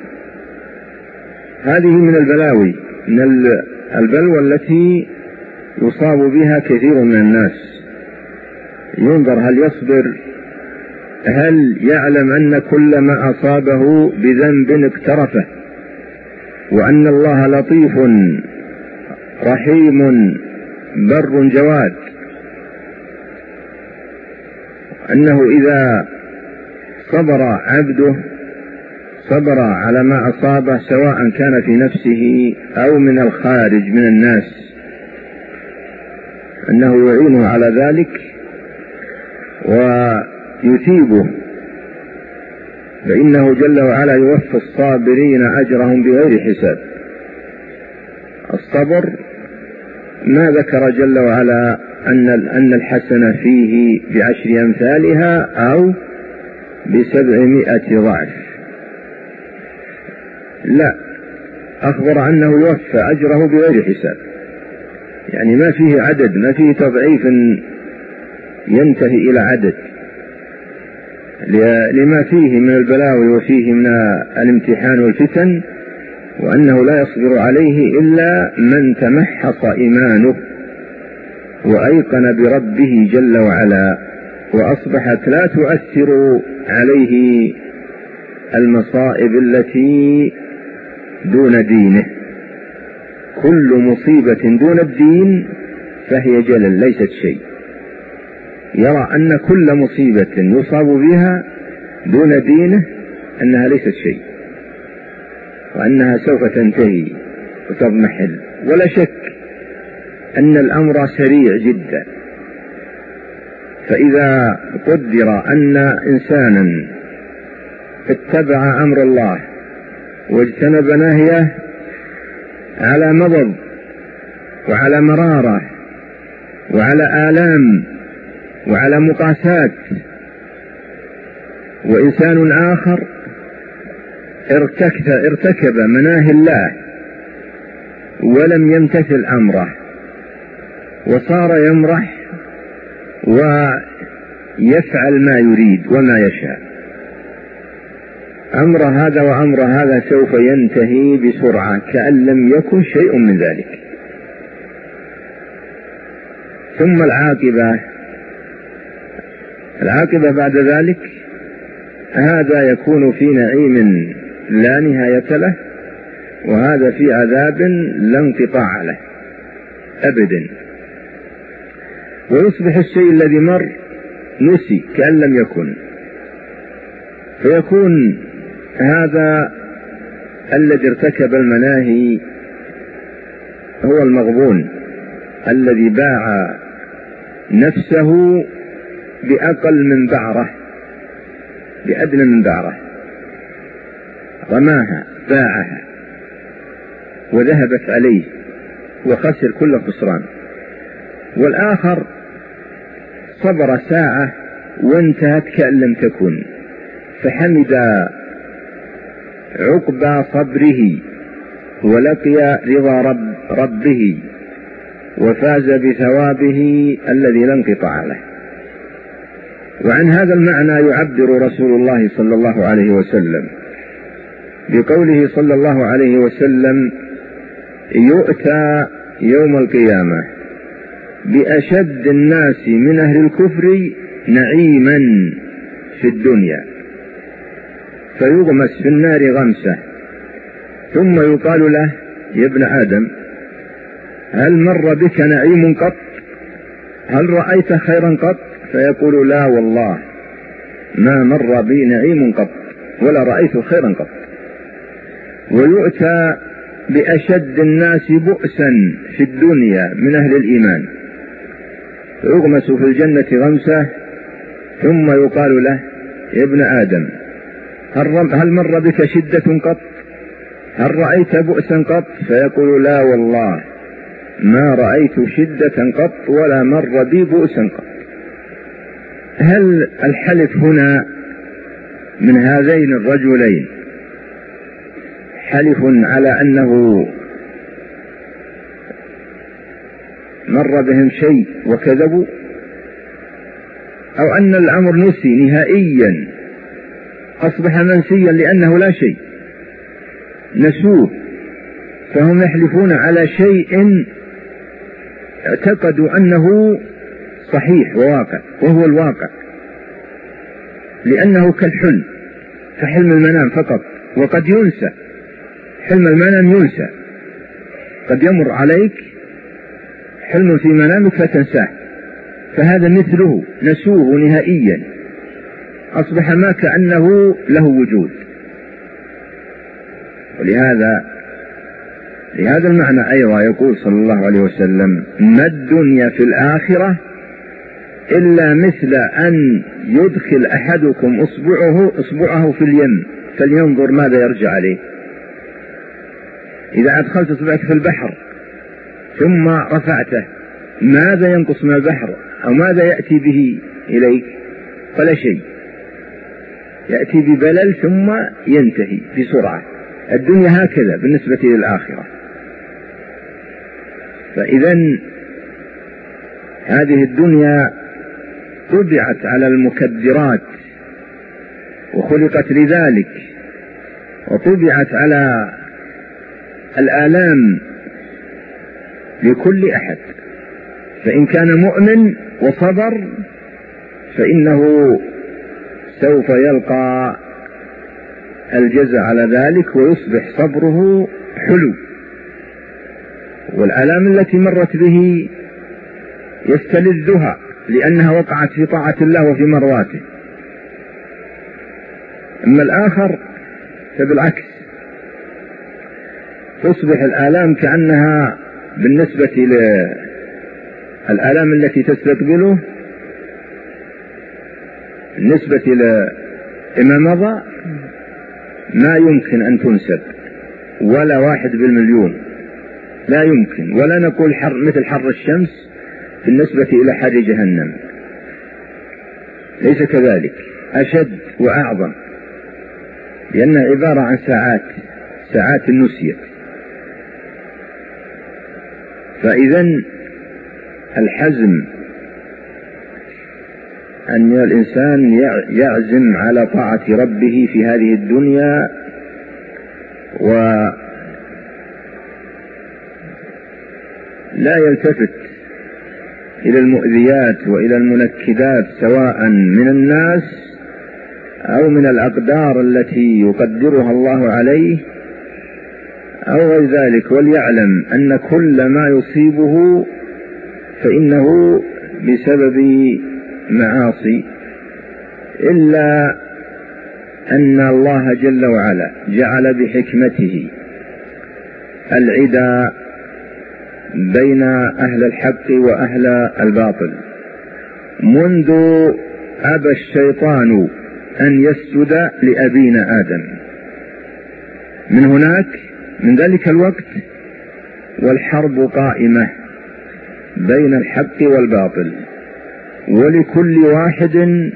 هذه من البلاوي، من البلوى التي يصاب بها كثير من الناس. ينظر هل يصبر، هل يعلم أن كل ما أصابه بذنب اقترفه، وأن الله لطيف رحيم بر جواد، أنه إذا صبر عبده صبر على ما أصابه سواء كان في نفسه أو من الخارج من الناس، أنه يعينه على ذلك ويثيبه، فإنه جل وعلا يوفي الصابرين أجرهم بغير حساب. الصبر ما ذكر جل وعلا أن أن الحسنة فيه بعشر أمثالها أو بسبعمائة ضعف، لا، أخبر أنه يوفى أجره بغير حساب، يعني ما فيه عدد، ما فيه تضعيف ينتهي إلى عدد، لما فيه من البلاوي وفيه من الامتحان والفتن، وأنه لا يصبر عليه إلا من تمحص إيمانه وأيقن بربه جل وعلا، وأصبحت لا تؤثر عليه المصائب التي دون دينه. كل مصيبة دون الدين فهي جلل ليست شيء، يرى أن كل مصيبة يصاب بها دون دينه أنها ليست شيء، وأنها سوف تنتهي وتضمحل. ولا شك أن الأمر سريع جدا، فإذا قدر أن إنسانا اتبع أمر الله واجتنب نهيه على مضض وعلى مرارة وعلى آلام وعلى مقاسات، وإنسان آخر ارتكب مناهي الله ولم يمتثل أمره وصار يمرح ويفعل ما يريد وما يشاء، أمر هذا وأمر هذا سوف ينتهي بسرعة كأن لم يكن شيء من ذلك. ثم العاقبة العاقبة بعد ذلك هذا يكون في نعيم لا نهاية له، وهذا في عذاب لا انقطاع له أبدا، ويصبح الشيء الذي مر نسي كأن لم يكن، فيكون هذا الذي ارتكب المناهي هو المغبون الذي باع نفسه بأقل من بعرة، بأدنى من بعرة، رماها باعها وذهبت عليه وخسر كل خسران. والآخر صبر ساعة وانتهت كأن لم تكن، فحمد عقبى صبره ولقي رضا رب ربه وفاز بثوابه الذي لا انقطاع له. وعن هذا المعنى يعبر رسول الله صلى الله عليه وسلم بقوله صلى الله عليه وسلم: يؤتى يوم القيامة بأشد الناس من أهل الكفر نعيما في الدنيا، فيغمس في النار غمسة، ثم يقال له: يا ابن آدم، هل مر بك نعيم قط؟ هل رأيت خيرا قط؟ فيقول: لا والله ما مر بي نعيم قط ولا رأيت خيرا قط. ويؤتى بأشد الناس بؤسا في الدنيا من أهل الإيمان، يغمس في الجنة غمسة، ثم يقال له: يا ابن آدم، هل مر بك شدة قط؟ هل رأيت بؤسا قط؟ فيقول: لا والله ما رأيت شدة قط ولا مر بي بؤسا قط. هل الحلف هنا من هذين الرجلين حلف على أنه مر بهم شيء وكذبوا، أو أن الأمر نسي نهائيا، أصبح منسيا لأنه لا شيء، نسوه، فهم يحلفون على شيء اعتقدوا أنه صحيح وواقع، وهو الواقع، لأنه كالحلم، كحلم المنام فقط، وقد ينسى. حلم المنام ينسى، قد يمر عليك حلم في منامك فتنساه، فهذا مثله، نسوه نهائيا، أصبح ما كأنه له وجود. ولهذا لهذا المعنى أيضا يقول صلى الله عليه وسلم: ما الدنيا في الآخرة إلا مثل أن يدخل أحدكم إصبعه, إصبعه في اليم فلينظر ماذا يرجع عليه. إذا أدخلت إصبعك في البحر ثم رفعته، ماذا ينقص من البحر أو ماذا يأتي به إليك؟ فلا شيء، يأتي ببلل ثم ينتهي بسرعة. الدنيا هكذا بالنسبة للآخرة. فإذا هذه الدنيا طبعت على المكدرات وخلقت لذلك، وطبعت على الآلام لكل أحد، فإن كان مؤمن وصبر فإنه سوف يلقى الجزاء على ذلك ويصبح صبره حلو، والآلام التي مرت به يستلذها لأنها وقعت في طاعة الله وفي مرواته. أما الآخر فبالعكس، تصبح الآلام كأنها بالنسبة للآلام التي تستقبله بالنسبة لما مضى ما يمكن أن تنسب ولا واحد بالمليون، لا يمكن. ولا نقول حر مثل حر الشمس بالنسبة إلى حر جهنم، ليس كذلك، أشد وأعظم، لأنها عبارة عن ساعات ساعات نسيت. فإذا الحزم أن الإنسان يعزم على طاعة ربه في هذه الدنيا، ولا يلتفت إلى المؤذيات وإلى المنكدات سواء من الناس أو من الأقدار التي يقدرها الله عليه أو غير ذلك، وليعلم أن كل ما يصيبه فإنه بسبب معاصي، إلا أن الله جل وعلا جعل بحكمته العدا بين أهل الحق وأهل الباطل، منذ أبى الشيطان أن يسجد لأبينا آدم. من هناك من ذلك الوقت والحرب قائمة بين الحق والباطل، ولكل واحد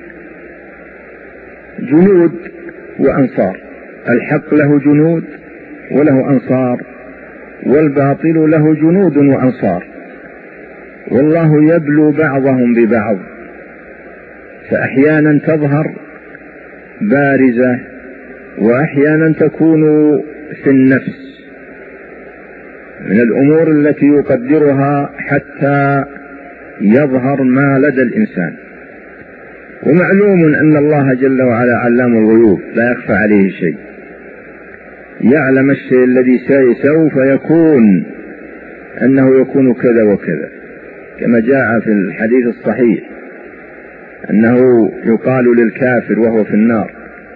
جنود وأنصار. الحق له جنود وله أنصار، والباطل له جنود وأنصار، والله يبلو بعضهم ببعض، فأحيانا تظهر بارزة وأحيانا تكون في النفس، من الأمور التي يقدرها حتى يظهر ما لدى الإنسان. ومعلوم أن الله جل وعلا علام الغيوب لا يخفى عليه شيء، يعلم الشيء الذي سوف يكون أنه يكون كذا وكذا، كما جاء في الحديث الصحيح أنه يقال للكافر وهو في النار: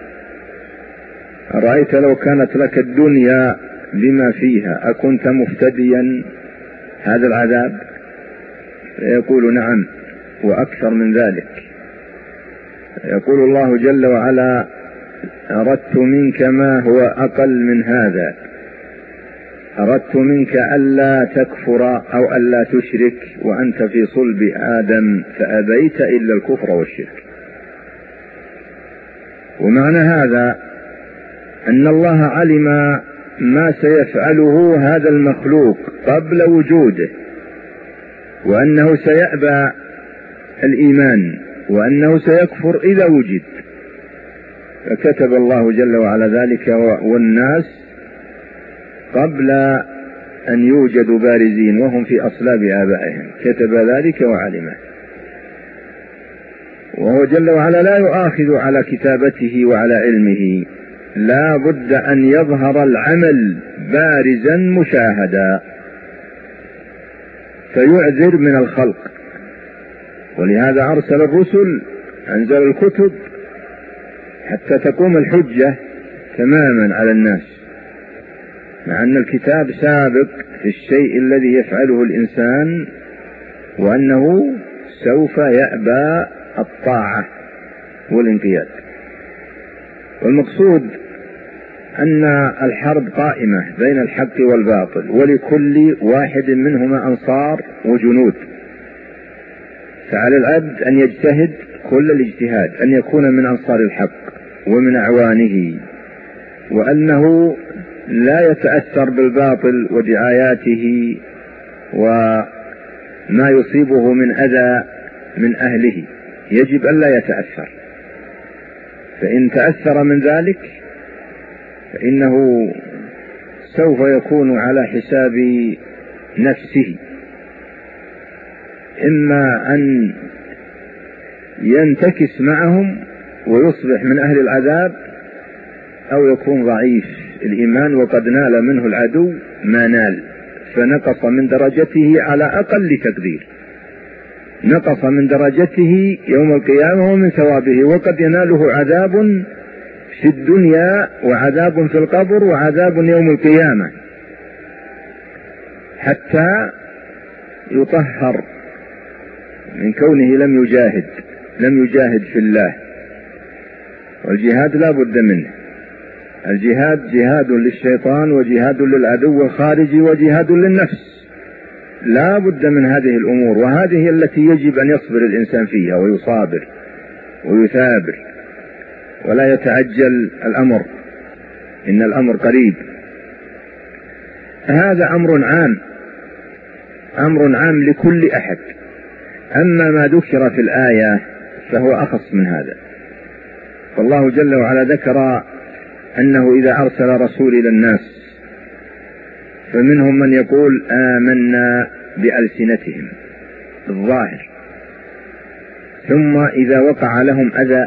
أرأيت لو كانت لك الدنيا بما فيها أكنت مفتديا هذا العذاب؟ فيقول: نعم وأكثر من ذلك. يقول الله جل وعلا: أردت منك ما هو أقل من هذا، أردت منك ألا تكفر أو ألا تشرك وأنت في صلب آدم فأبيت إلا الكفر والشرك. ومعنى هذا أن الله علم ما سيفعله هذا المخلوق قبل وجوده، وأنه سيأبى الإيمان، وأنه سيكفر إذا وجد، فكتب الله جل وعلا ذلك والناس قبل أن يوجدوا بارزين وهم في أصلاب آبائهم، كتب ذلك وعلمه. وهو جل وعلا لا يؤاخذ على كتابته وعلى علمه، لا بد أن يظهر العمل بارزا مشاهدا فيعذر من الخلق. ولهذا أرسل الرسل، أنزل الكتب حتى تقوم الحجة تماما على الناس، مع أن الكتاب سابق في الشيء الذي يفعله الإنسان، وأنه سوف يأبى الطاعة والانقياد. والمقصود أن الحرب قائمة بين الحق والباطل، ولكل واحد منهما أنصار وجنود، فعلى العبد أن يجتهد كل الاجتهاد أن يكون من أنصار الحق ومن أعوانه، وأنه لا يتأثر بالباطل ودعاياته وما يصيبه من أذى من أهله، يجب أن لا يتأثر، فإن تأثر من ذلك فإنه سوف يكون على حساب نفسه، إما أن ينتكس معهم ويصبح من أهل العذاب، أو يكون ضعيف الإيمان وقد نال منه العدو ما نال، فنقص من درجته على أقل تقدير، نقص من درجته يوم القيامة ومن ثوابه، وقد يناله عذاب في الدنيا وعذاب في القبر وعذاب يوم القيامة حتى يطهر من كونه لم يجاهد لم يجاهد في الله. والجهاد لا بد منه، الجهاد جهاد للشيطان وجهاد للعدو الخارجي وجهاد للنفس، لا بد من هذه الأمور، وهذه التي يجب أن يصبر الإنسان فيها ويصابر ويثابر ولا يتعجل الأمر، إن الأمر قريب. هذا أمر عام، أمر عام لكل أحد. أما ما ذكر في الآية فهو أخص من هذا، فالله جل وعلا ذكر أنه إذا أرسل رسول إلى الناس فمنهم من يقول آمنا بألسنتهم الظاهر، ثم إذا وقع لهم أذى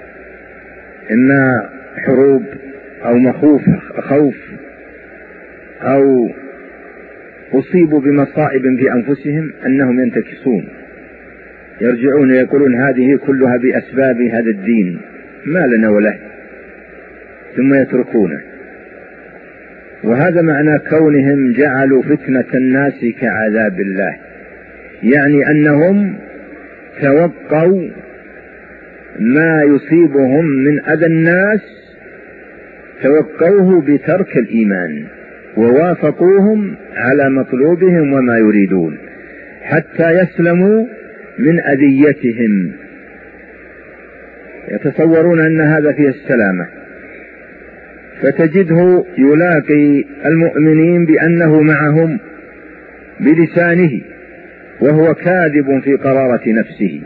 إما حروب أو مخوف خوف أو أصيبوا بمصائب في أنفسهم أنهم ينتكسون، يرجعون يقولون هذه كلها بأسباب هذا الدين ما لنا وله، ثم يتركونه. وهذا معنى كونهم جعلوا فتنة الناس كعذاب الله، يعني أنهم توقوا ما يصيبهم من أذى الناس، توقوه بترك الإيمان ووافقوهم على مطلوبهم وما يريدون حتى يسلموا من أذيتهم، يتصورون أن هذا فيه السلامة، فتجده يلاقي المؤمنين بأنه معهم بلسانه وهو كاذب في قرارة نفسه،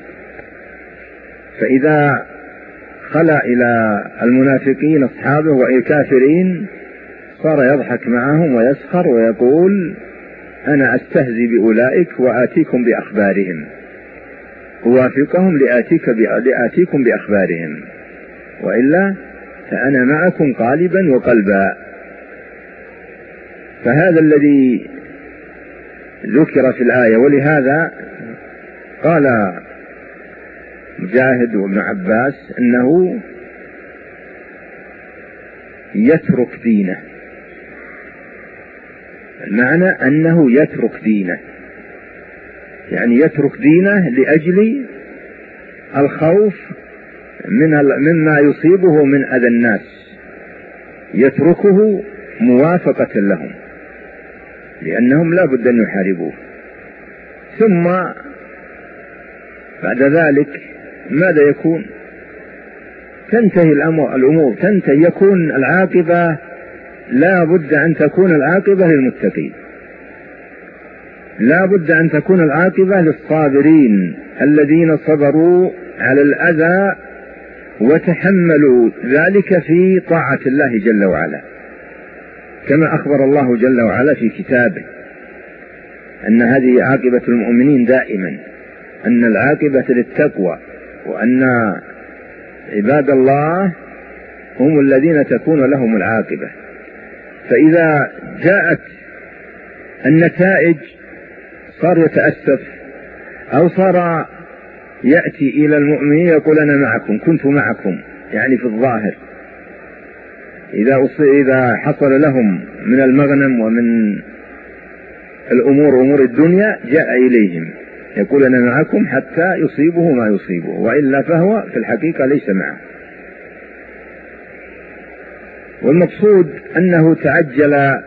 فإذا خلى إلى المنافقين أصحابه والكافرين صار يضحك معهم ويسخر ويقول أنا أستهزي بأولئك وآتيكم بأخبارهم، أوافقهم لآتيك لآتيكم بأخبارهم، وإلا فأنا معكم قالبا وقلبا. فهذا الذي ذكر في الآية. ولهذا قال مجاهد وابن عباس أنه يترك دينه، المعنى أنه يترك دينه، يعني يترك دينه لأجل الخوف من مما يصيبه من أذى الناس، يتركه موافقة لهم لأنهم لا بد أن يحاربوه. ثم بعد ذلك ماذا يكون؟ تنتهي الأمور، تنتهي، يكون العاقبة، لا بد أن تكون العاقبة للمتقين، لا بد أن تكون العاقبة للصابرين الذين صبروا على الأذى وتحملوا ذلك في طاعة الله جل وعلا، كما أخبر الله جل وعلا في كتابه أن هذه عاقبة المؤمنين دائما، أن العاقبة للتقوى، وأن عباد الله هم الذين تكون لهم العاقبة. فإذا جاءت النتائج صار يتأسف، أو صار يأتي إلى المؤمنين يقول أنا معكم، كنت معكم، يعني في الظاهر. إذا إذا حصل لهم من المغنم ومن الأمور أمور الدنيا جاء إليهم يقول أنا معكم حتى يصيبه ما يصيبه، وإلا فهو في الحقيقة ليس معه. والمقصود أنه تعجل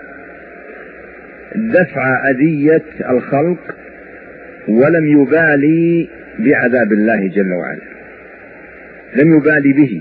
دفع أذية الخلق ولم يبالي بعذاب الله جل وعلا، لم يبالي به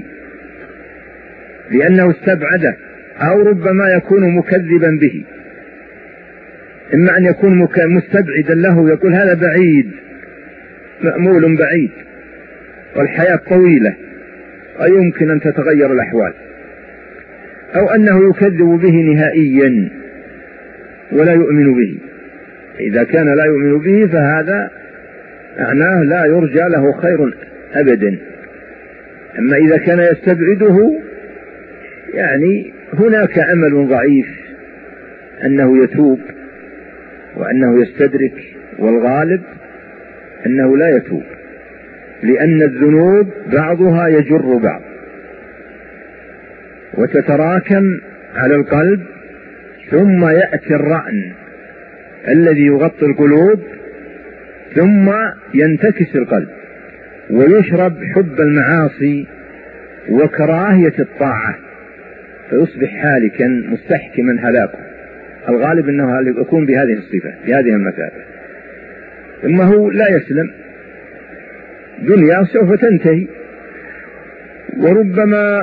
لأنه استبعده، أو ربما يكون مكذبا به، إما أن يكون مستبعدا له يقول هذا بعيد، مأمول بعيد، والحياة طويلة ويمكن أن تتغير الأحوال، أو أنه يكذب به نهائيا ولا يؤمن به. إذا كان لا يؤمن به فهذا معناه لا يرجى له خير أبدا. أما إذا كان يستبعده يعني هناك أمل ضعيف أنه يتوب وأنه يستدرك، والغالب أنه لا يتوب، لأن الذنوب بعضها يجر بعض وتتراكم على القلب، ثم يأتي الرأن الذي يغطي القلوب، ثم ينتكس القلب ويشرب حب المعاصي وكراهية الطاعة، فيصبح هالكا مستحكما هلاكه. الغالب أنه يكون بهذه الصفة، بهذه المثابة. ثم هو لا يسلم، دنيا سوف تنتهي، وربما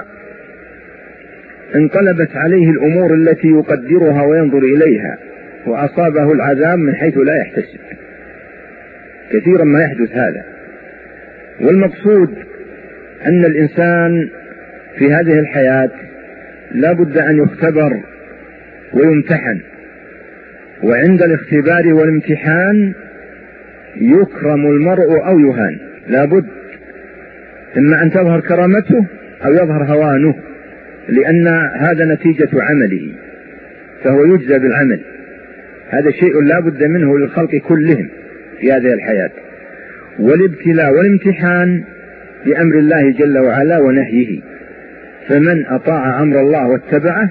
انقلبت عليه الأمور التي يقدرها وينظر إليها، وأصابه العذاب من حيث لا يحتسب. كثيرا ما يحدث هذا. والمقصود أن الإنسان في هذه الحياة لا بد أن يختبر ويمتحن، وعند الاختبار والامتحان يكرم المرء أو يهان، لا بد إما أن تظهر كرامته أو يظهر هوانه، لأن هذا نتيجة عمله، فهو يجزى بالعمل. هذا شيء لا بد منه للخلق كلهم في هذه الحياة. والابتلاء والامتحان بأمر الله جل وعلا ونهيه، فمن أطاع أمر الله واتبعه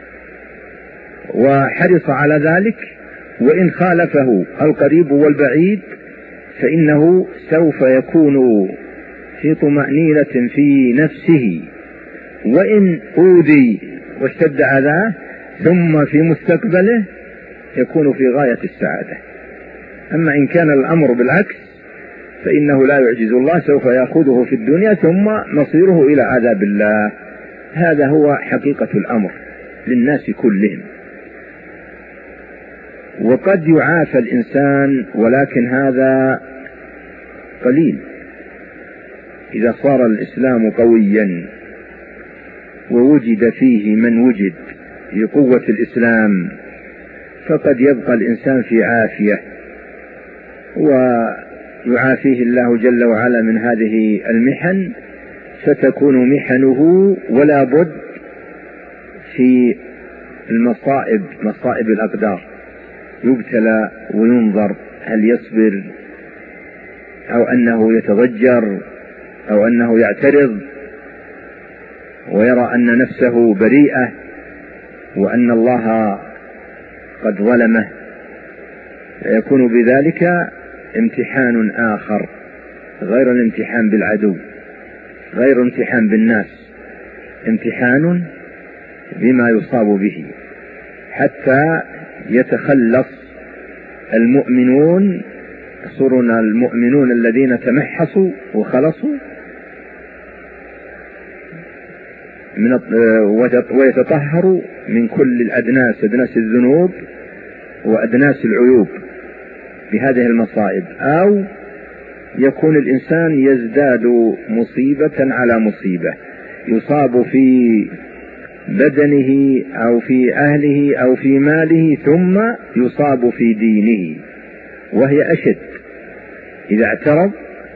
وحرص على ذلك، وإن خالفه القريب والبعيد فإنه سوف يكون في طمأنينة في نفسه، وإن أوذي واشتد أذاه ثم في مستقبله يكون في غاية السعادة. أما إن كان الأمر بالعكس فإنه لا يعجز الله، سوف يأخذه في الدنيا ثم مصيره إلى عذاب الله. هذا هو حقيقة الأمر للناس كلهم. وقد يعافى الإنسان، ولكن هذا قليل. إذا صار الإسلام قويا ووجد فيه من وجد في قوة الإسلام، فقد يبقى الإنسان في عافية ويعافيه الله جل وعلا من هذه المحن، فتكون محنه ولا بد في المصائب، مصائب الأقدار، يبتلى وينظر هل يصبر أو أنه يتضجر أو أنه يعترض ويرى أن نفسه بريئة وأن الله قد ظلمه، فيكون بذلك امتحان آخر غير الامتحان بالعدو، غير امتحان بالناس، امتحان بما يصاب به، حتى يتخلص المؤمنون، صرنا المؤمنون الذين تمحصوا وخلصوا من ويتطهروا من كل الأدناس، أدناس الذنوب وأدناس العيوب بهذه المصائب، أو يكون الإنسان يزداد مصيبة على مصيبة، يصاب في بدنه أو في أهله أو في ماله، ثم يصاب في دينه وهي أشد، إذا اعترض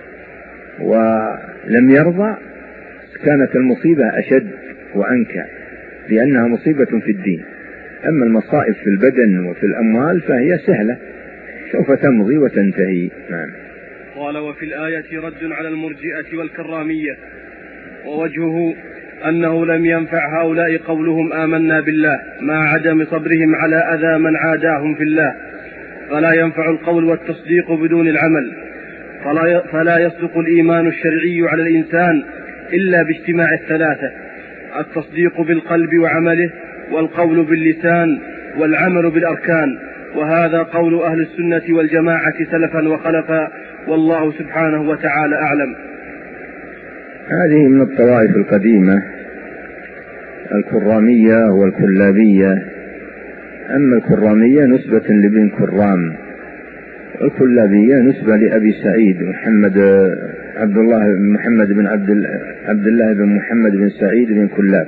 ولم يرضى كانت المصيبة أشد وأنكى، لأنها مصيبة في الدين. أما المصائب في البدن وفي الأموال فهي سهلة، سوف تمضي وتنتهي. نعم. قال: وفي الآية رد على المرجئة والكرامية، ووجهه أنه لم ينفع هؤلاء قولهم آمنا بالله مع عدم صبرهم على أذى من عاداهم في الله، فلا ينفع القول والتصديق بدون العمل، فلا يصدق الإيمان الشرعي على الإنسان إلا باجتماع الثلاثة: التصديق بالقلب وعمله، والقول باللسان، والعمل بالأركان. وهذا قول أهل السنة والجماعة سلفا وخلفا، والله سبحانه وتعالى أعلم. هذه من الطوائف القديمة، الكرامية والكلابية. أما الكرامية نسبة لابن كرام، والكلابية نسبة لأبي سعيد محمد عبد الله محمد بن عبد عبد الله بن محمد بن سعيد بن كلاب،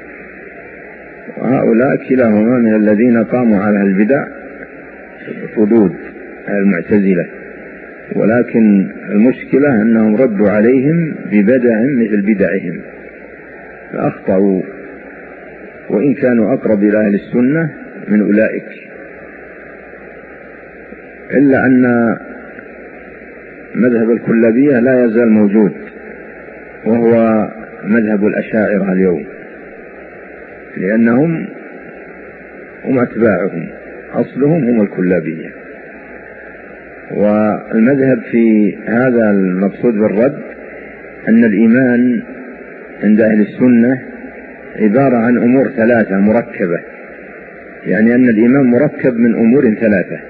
وهؤلاء كلاهما من الذين قاموا على البدع حدود المعتزلة، ولكن المشكلة أنهم ردوا عليهم ببدع مثل بدعهم فأخطأوا، وإن كانوا أقرب إلى أهل السنة من أولئك، إلا أن مذهب الكلابية لا يزال موجود، وهو مذهب الأشاعرة اليوم، لأنهم هم أتباعهم، أصلهم هم الكلابية. والمذهب في هذا المقصود بالرد أن الإيمان عند أهل السنة عبارة عن أمور ثلاثة مركبة، يعني أن الإيمان مركب من أمور ثلاثة: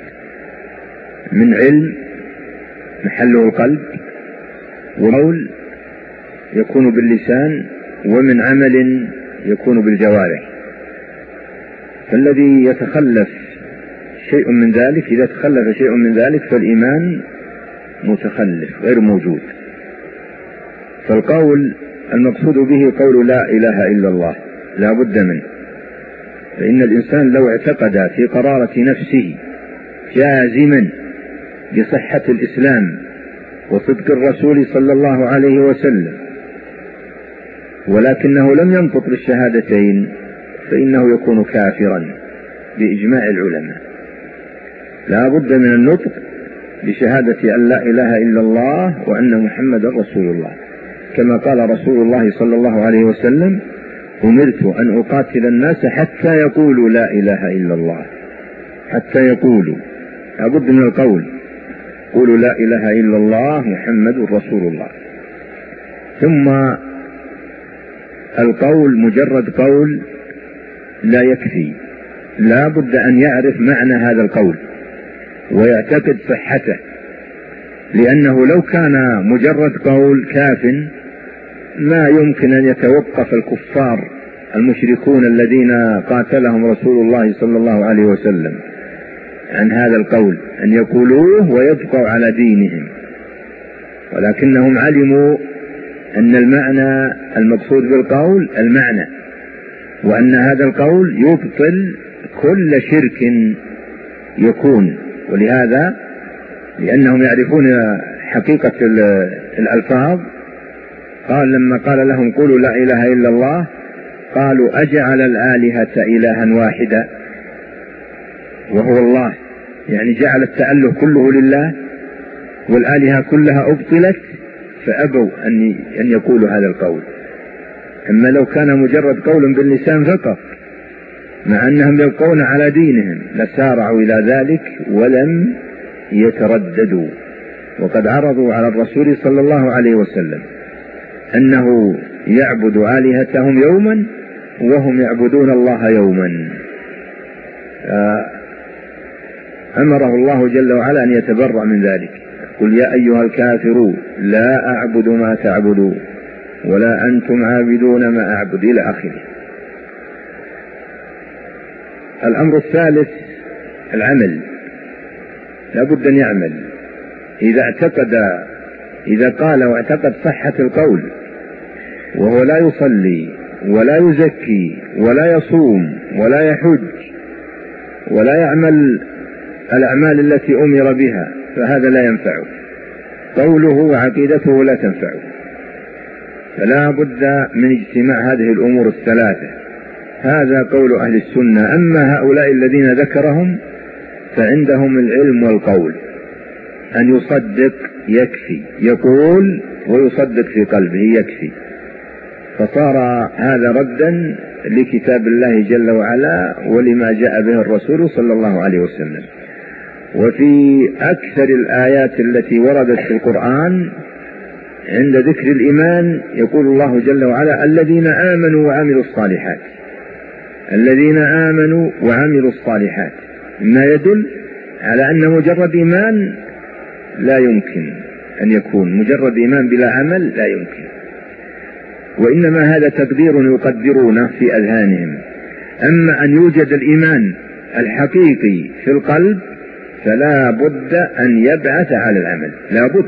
من علم محله القلب، وقول يكون باللسان، ومن عمل يكون بالجوارح. فالذي يتخلف شيء من ذلك، إذا تخلف شيء من ذلك فالإيمان متخلف غير موجود. فالقول المقصود به قول لا إله إلا الله لا بد منه، فإن الإنسان لو اعتقد في قرارة نفسه جازما بصحة الإسلام وصدق الرسول صلى الله عليه وسلم، ولكنه لم ينطق بالشهادتين، فإنه يكون كافرا بإجماع العلماء. لا بد من النطق بشهادة أن لا إله إلا الله وأن محمد رسول الله، كما قال رسول الله صلى الله عليه وسلم: أمرت أن أقاتل الناس حتى يقولوا لا إله إلا الله، حتى يقولوا، لا بد من القول، قولوا لا إله إلا الله محمد رسول الله. ثم القول مجرد قول لا يكفي، لا بد أن يعرف معنى هذا القول ويعتقد صحته، لأنه لو كان مجرد قول كاف ما يمكن أن يتوقف الكفار المشركون الذين قاتلهم رسول الله صلى الله عليه وسلم عن هذا القول، أن يقولوه ويبقوا على دينهم، ولكنهم علموا أن المعنى المقصود بالقول المعنى، وأن هذا القول يبطل كل شرك يكون. ولهذا لأنهم يعرفون حقيقة الألفاظ قال لما قال لهم قولوا لا إله إلا الله قالوا أجعل الآلهة إلها واحدا وهو الله، يعني جعل التأله كله لله والآلهة كلها أبطلت، فأبوا أن يقولوا هذا القول. أما لو كان مجرد قول باللسان فقط مع أنهم يبقون على دينهم لسارعوا إلى ذلك ولم يترددوا. وقد عرضوا على الرسول صلى الله عليه وسلم أنه يعبد آلهتهم يوما وهم يعبدون الله يوما، أمره الله جل وعلا أن يتبرأ من ذلك. قل يا أيها الكافرون لا أعبد ما تعبدون ولا أنتم عابدون ما أعبد إلى آخره. الأمر الثالث العمل، لا بد أن يعمل. إذا اعتقد إذا قال واعتقد صحة القول وهو لا يصلي ولا يزكي ولا يصوم ولا يحج ولا يعمل الأعمال التي أمر بها فهذا لا ينفعه، قوله وعقيدته لا تنفعه. فلا بد من اجتماع هذه الأمور الثلاثة. هذا قول أهل السنة. أما هؤلاء الذين ذكرهم فعندهم العلم والقول، أن يصدق يكفي، يقول ويصدق في قلبه يكفي. فصار هذا ردا لكتاب الله جل وعلا ولما جاء به الرسول صلى الله عليه وسلم. وفي أكثر الآيات التي وردت في القرآن عند ذكر الإيمان يقول الله جل وعلا الذين آمنوا وعملوا الصالحات، الذين آمنوا وعملوا الصالحات، ما يدل على أن مجرد إيمان لا يمكن أن يكون، مجرد إيمان بلا عمل لا يمكن، وإنما هذا تقدير يقدرونه في أذهانهم. أما أن يوجد الإيمان الحقيقي في القلب فلا بد أن يبعث على العمل، لا بد.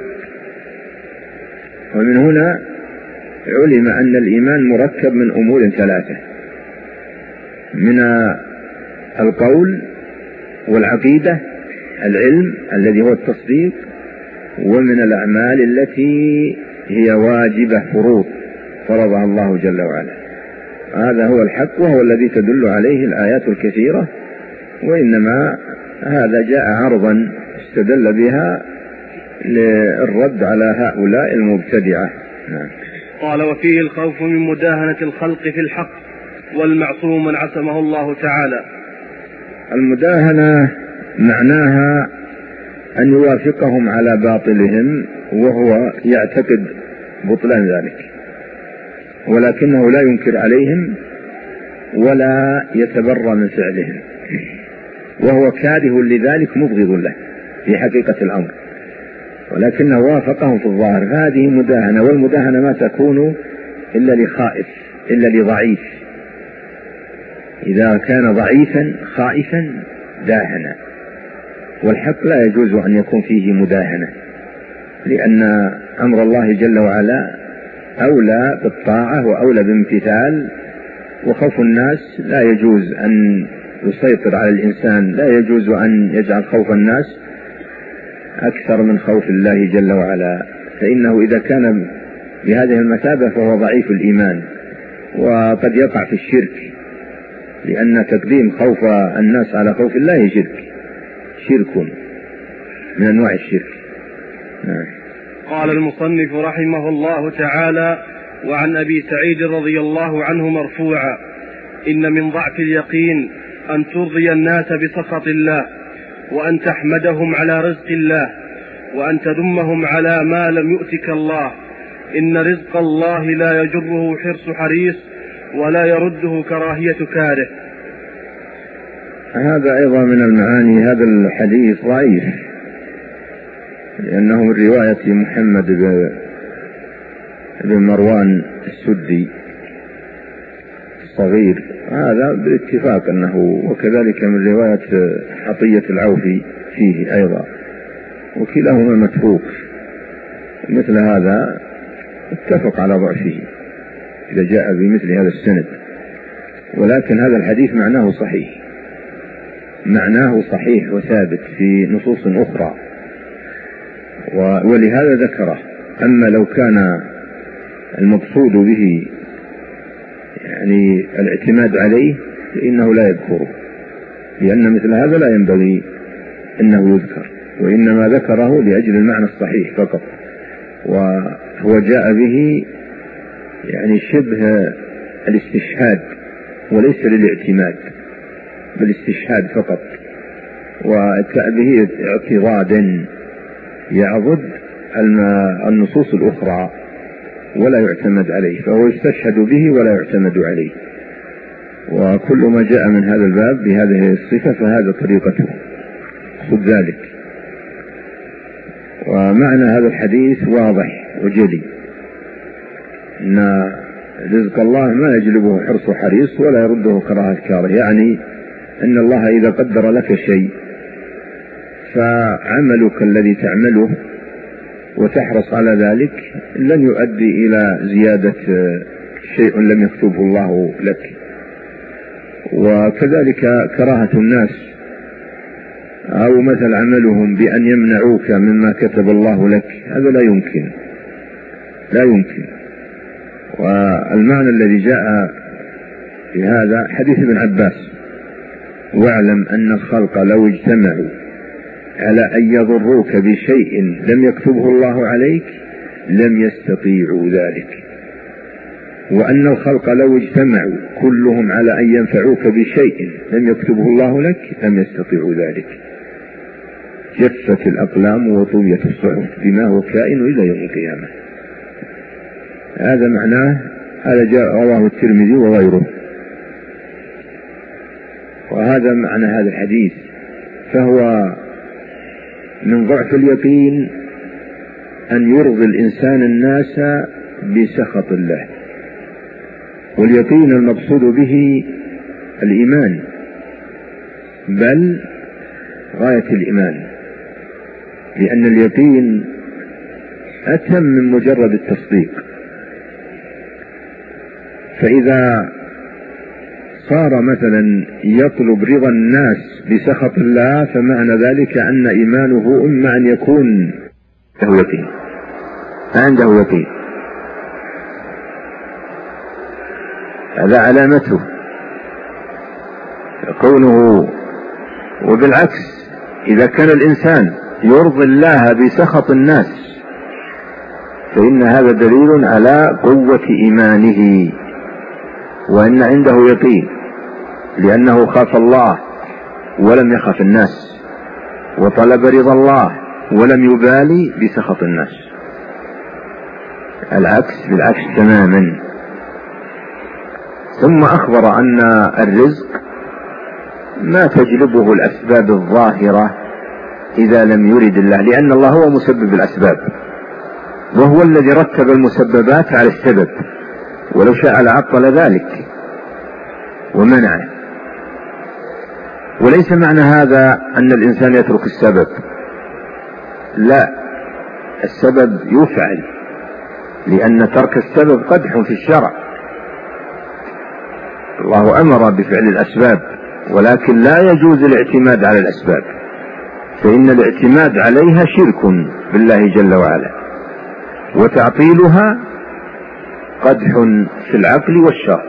ومن هنا علم أن الإيمان مركب من أمور ثلاثة، من القول والعقيدة العلم الذي هو التصديق، ومن الأعمال التي هي واجبة فروض فرضها الله جل وعلا. هذا هو الحق وهو الذي تدل عليه الآيات الكثيرة، وإنما هذا جاء عرضا استدل بها للرد على هؤلاء المبتدعة. نعم. قال وفيه الخوف من مداهنة الخلق في الحق والمعصوم من عصمه الله تعالى. المداهنة معناها أن يوافقهم على باطلهم وهو يعتقد بطلان ذلك، ولكنه لا ينكر عليهم ولا يتبرى من فعلهم، وهو كاره لذلك مبغض له في حقيقة الأمر، ولكنه وافقهم في الظاهر. هذه مداهنة، والمداهنة ما تكون إلا لخائف إلا لضعيف. إذا كان ضعيفا خائفا داهن، والحق لا يجوز أن يكون فيه مداهنة، لأن أمر الله جل وعلا أولى بالطاعة وأولى بامتثال، وخوف الناس لا يجوز أن يسيطر على الإنسان، لا يجوز أن يجعل خوف الناس أكثر من خوف الله جل وعلا، فإنه إذا كان بهذه المثابة فهو ضعيف الإيمان وقد يقع في الشرك، لأن تقديم خوف الناس على خوف الله شرك شرك من أنواع الشرك. نعم. قال المصنف رحمه الله تعالى: وعن أبي سعيد رضي الله عنه مرفوعا: إن من ضعف اليقين أن ترضي الناس بسخط الله، وأن تحمدهم على رزق الله، وأن تذمهم على ما لم يؤتك الله. إن رزق الله لا يجره حرص حريص ولا يرده كراهية كاره. هذا أيضا من المعاني. هذا الحديث ضعيف لأنه من رواية محمد بن مروان السدي الصغير، هذا بالاتفاق أنه، وكذلك من رواية عطية العوفي فيه أيضا، وكلاهما متروك. مثل هذا اتفق على ضعفه إذا جاء بمثل هذا السند، ولكن هذا الحديث معناه صحيح معناه صحيح وثابت في نصوص أخرى ولهذا ذكره. أما لو كان المقصود به يعني الاعتماد عليه فإنه لا يذكره، لأن مثل هذا لا ينبغي أنه يذكر، وإنما ذكره لأجل المعنى الصحيح فقط، وهو جاء به يعني شبه الاستشهاد وليس للاعتماد بل استشهاد فقط، وجاء به اعتراضا يعضد النصوص الأخرى ولا يعتمد عليه، فهو يستشهد به ولا يعتمد عليه. وكل ما جاء من هذا الباب بهذه الصفة فهذا طريقته، خذ ذلك. ومعنى هذا الحديث واضح وجلي، أن رزق الله ما يجلبه حرص حريص ولا يرده كراهة كاره، يعني أن الله إذا قدر لك شيء فعملك الذي تعمله وتحرص على ذلك لن يؤدي إلى زيادة شيء لم يكتبه الله لك. وكذلك كراهة الناس أو مثل عملهم بأن يمنعوك مما كتب الله لك، هذا لا يمكن لا يمكن. والمعنى الذي جاء في هذا حديث ابن عباس: واعلم أن الخلق لو اجتمعوا على أن يضروك بشيء لم يكتبه الله عليك لم يستطيعوا ذلك، وأن الخلق لو اجتمعوا كلهم على أن ينفعوك بشيء لم يكتبه الله لك لم يستطيعوا ذلك. جفت الأقلام وطويت الصحف بما هو كائن إلى يوم القيامة. هذا معناه، هذا جاء رواه الترمذي وغيره، وهذا معنى هذا الحديث. فهو من ضعف اليقين أن يرضي الإنسان الناس بسخط الله، واليقين المقصود به الإيمان، بل غاية الإيمان، لأن اليقين أتم من مجرد التصديق. فإذا صار مثلا يطلب رضا الناس بسخط الله فمعنى ذلك أن إيمانه إما أن يكون عنده يقين عنده يقين هذا علامته كونه. وبالعكس إذا كان الإنسان يرضي الله بسخط الناس فإن هذا دليل على قوة إيمانه وأن عنده يقين، لأنه خاف الله ولم يخف الناس، وطلب رضا الله ولم يبالي بسخط الناس. العكس بالعكس تماما. ثم أخبر أن الرزق ما تجلبه الأسباب الظاهرة إذا لم يرد الله، لأن الله هو مسبب الأسباب، وهو الذي رتب المسببات على السبب، ولو شاء لعطل ذلك ومنعه. وليس معنى هذا أن الإنسان يترك السبب، لا، السبب يفعل، لأن ترك السبب قدح في الشرع. الله أمر بفعل الأسباب، ولكن لا يجوز الاعتماد على الأسباب، فإن الاعتماد عليها شرك بالله جل وعلا، وتعطيلها قدح في العقل والشرع.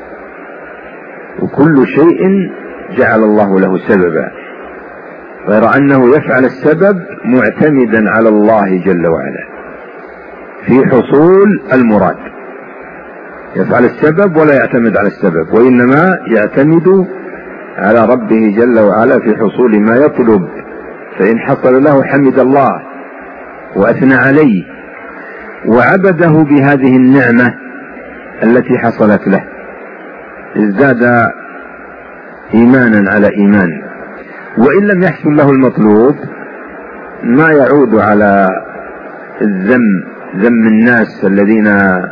وكل شيء جعل الله له سببا، غير أنه يفعل السبب معتمدا على الله جل وعلا في حصول المراد. يفعل السبب ولا يعتمد على السبب، وإنما يعتمد على ربه جل وعلا في حصول ما يطلب، فإن حصل له حمد الله وأثنى عليه وعبده بهذه النعمة التي حصلت له، ازداد إيمانا على إيمان. وإن لم يحصل له المطلوب ما يعود على الذم، ذم الناس الذين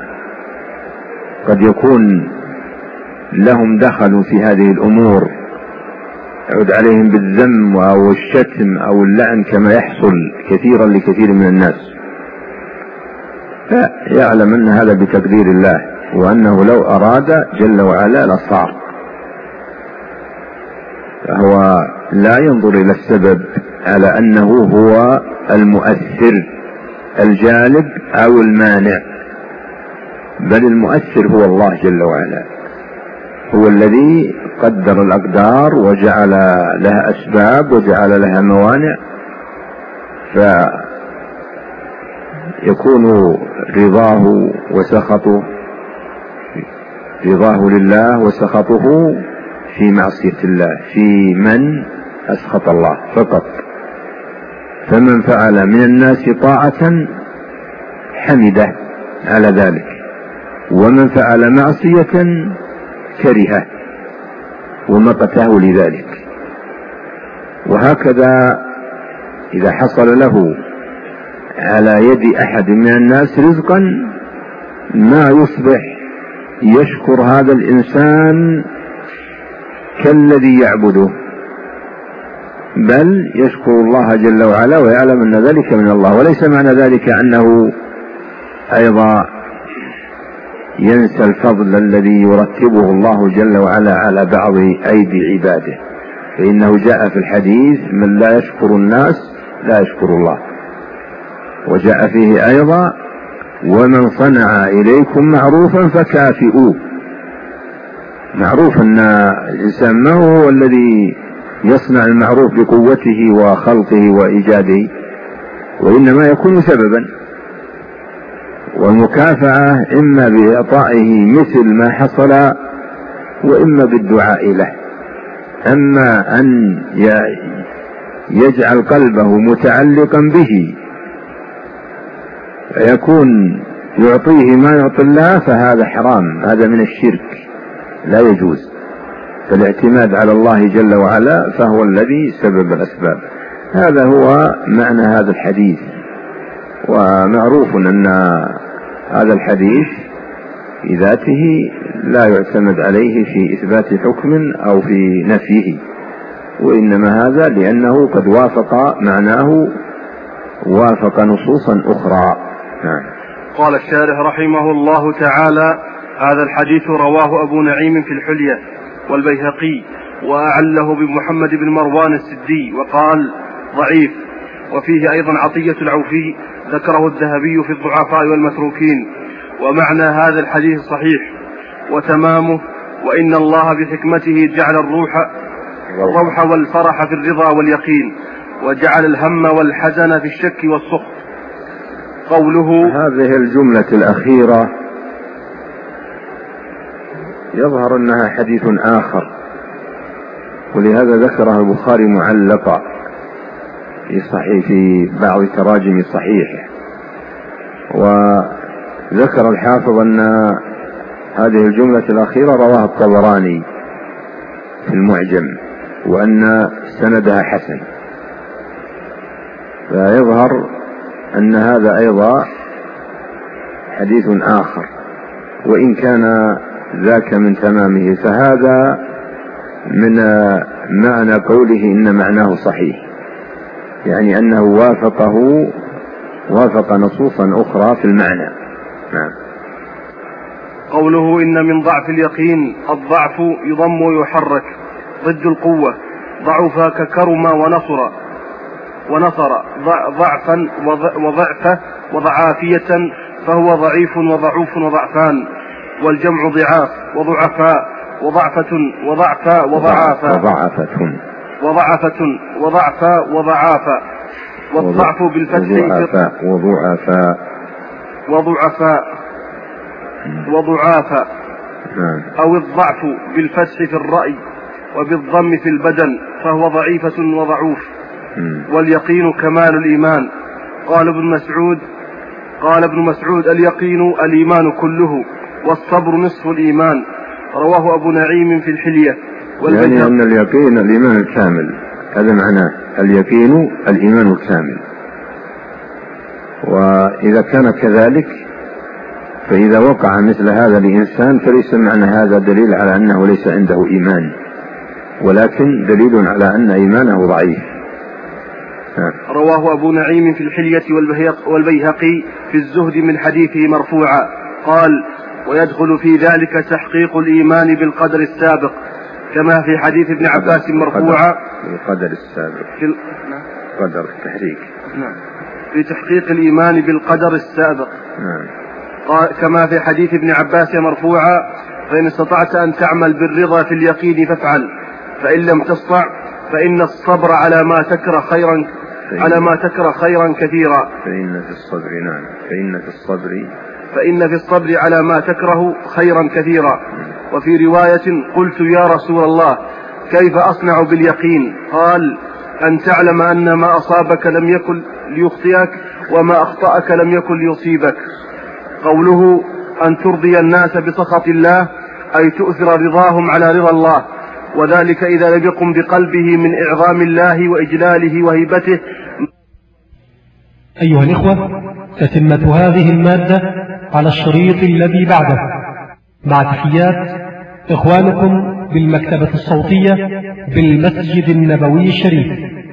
قد يكون لهم دخل في هذه الأمور، يعود عليهم بالذم أو الشتم أو اللعن كما يحصل كثيرا لكثير من الناس. لا، يعلم أن هذا بتقدير الله، وأنه لو أراد جل وعلا لصار، فهو لا ينظر إلى السبب على أنه هو المؤثر الجالب أو المانع، بل المؤثر هو الله جل وعلا، هو الذي قدر الأقدار وجعل لها أسباب وجعل لها موانع، فيكون رضاه وسخطه، رضاه لله وسخطه في معصية الله، في من أسخط الله فقط. فمن فعل من الناس طاعة حمده على ذلك، ومن فعل معصية كرهه ومقته لذلك. وهكذا إذا حصل له على يد أحد من الناس رزقا ما يصبح يشكر هذا الإنسان كالذي يعبده، بل يشكر الله جل وعلا ويعلم أن ذلك من الله. وليس معنى ذلك أنه أيضا ينسى الفضل الذي يرتبه الله جل وعلا على بعض أيدي عباده، فإنه جاء في الحديث من لا يشكر الناس لا يشكر الله. وجاء فيه أيضا ومن صنع إليكم معروفا فكافئوه. معروف أن الإنسان ما هو الذي يصنع المعروف بقوته وخلقه وإيجاده، وإنما يكون سببا. والمكافأة إما بإعطائه مثل ما حصل وإما بالدعاء له. أما أن يجعل قلبه متعلقا به فيكون يعطيه ما يعطي الله فهذا حرام، هذا من الشرك لا يجوز. فالاعتماد على الله جل وعلا فهو الذي سبب الأسباب. هذا هو معنى هذا الحديث. ومعروف أن هذا الحديث في ذاته لا يعتمد عليه في إثبات حكم أو في نفيه، وإنما هذا لأنه قد وافق معناه، وافق نصوصا أخرى. نعم. قال الشارح رحمه الله تعالى: هذا الحديث رواه أبو نعيم في الحلية والبيهقي، وأعله بمحمد بن مروان السدي وقال ضعيف. وفيه أيضا عطية العوفي ذكره الذهبي في الضعفاء والمتروكين. ومعنى هذا الحديث صحيح وتمامه: وإن الله بحكمته جعل الروح الروح والفرح في الرضا واليقين، وجعل الهم والحزن في الشك والسخط. قوله هذه الجملة الأخيرة يظهر أنها حديث آخر، ولهذا ذكرها البخاري معلقة في صحيح في بعض تراجم صحيحه. وذكر الحافظ أن هذه الجملة الأخيرة رواها الطبراني في المعجم، وأن سندها حسن. فيظهر أن هذا أيضا حديث آخر، وإن كان ذاك من تمامه. فهذا من معنى قوله إن معناه صحيح، يعني أنه وافقه وافق نصوصا أخرى في المعنى. نعم. قوله إن من ضعف اليقين الضعف يضم ويحرك ضد القوة، ضعف ككرم ونصر ونصر ضعفا وضعفة وضعافية، فهو ضعيف وضعوف وضعفان، والجمع ضعاف وضعفاء وضعفة وضعفاء وضعافا وضعفة وضعفة وضعفاء وضعافا. والضعف بالفتح وضعفاء وضعفاء وضعافا، أو الضعف بالفتح في الرأي وبالضم في البدن، فهو ضعيفة وضعوف. واليقين كمال الإيمان. قال ابن مسعود قال ابن مسعود اليقين الإيمان كله، والصبر نصف الإيمان. رواه أبو نعيم في الحلية. يعني أن اليقين الإيمان الكامل، هذا معناه اليقين الإيمان الكامل. وإذا كان كذلك فإذا وقع مثل هذا الإنسان فليس معنى هذا دليل على أنه ليس عنده إيمان، ولكن دليل على أن إيمانه ضعيف. رواه أبو نعيم في الحلية والبيهقي في الزهد من حديثه مرفوعا قال: ويدخل في ذلك تحقيق الإيمان بالقدر السابق، كما في حديث ابن عباس مرفوعا القدر السابق في ال... قدر التحريك نعم في تحقيق الإيمان بالقدر السابق نعم. كما في حديث ابن عباس مرفوعا فإن استطعت أن تعمل بالرضا في اليقين فافعل، فإن لم تستطع فإن الصبر على ما تكره خيرا على ما تكره خيرا كثيرا. فإن في الصبر نعم فإن في الصبر فإن في الصبر على ما تكره خيرا كثيرا. وفي رواية قلت يا رسول الله كيف أصنع باليقين؟ قال أن تعلم أن ما أصابك لم يكن ليخطئك وما أخطأك لم يكن ليصيبك. قوله أن ترضي الناس بسخط الله أي تؤثر رضاهم على رضا الله، وذلك إذا لم يقم بقلبه من إعظام الله وإجلاله وهيبته. أيها الإخوة، تتمة هذه المادة على الشريط الذي بعده، مع تحيات إخوانكم بالمكتبة الصوتية بالمسجد النبوي الشريف.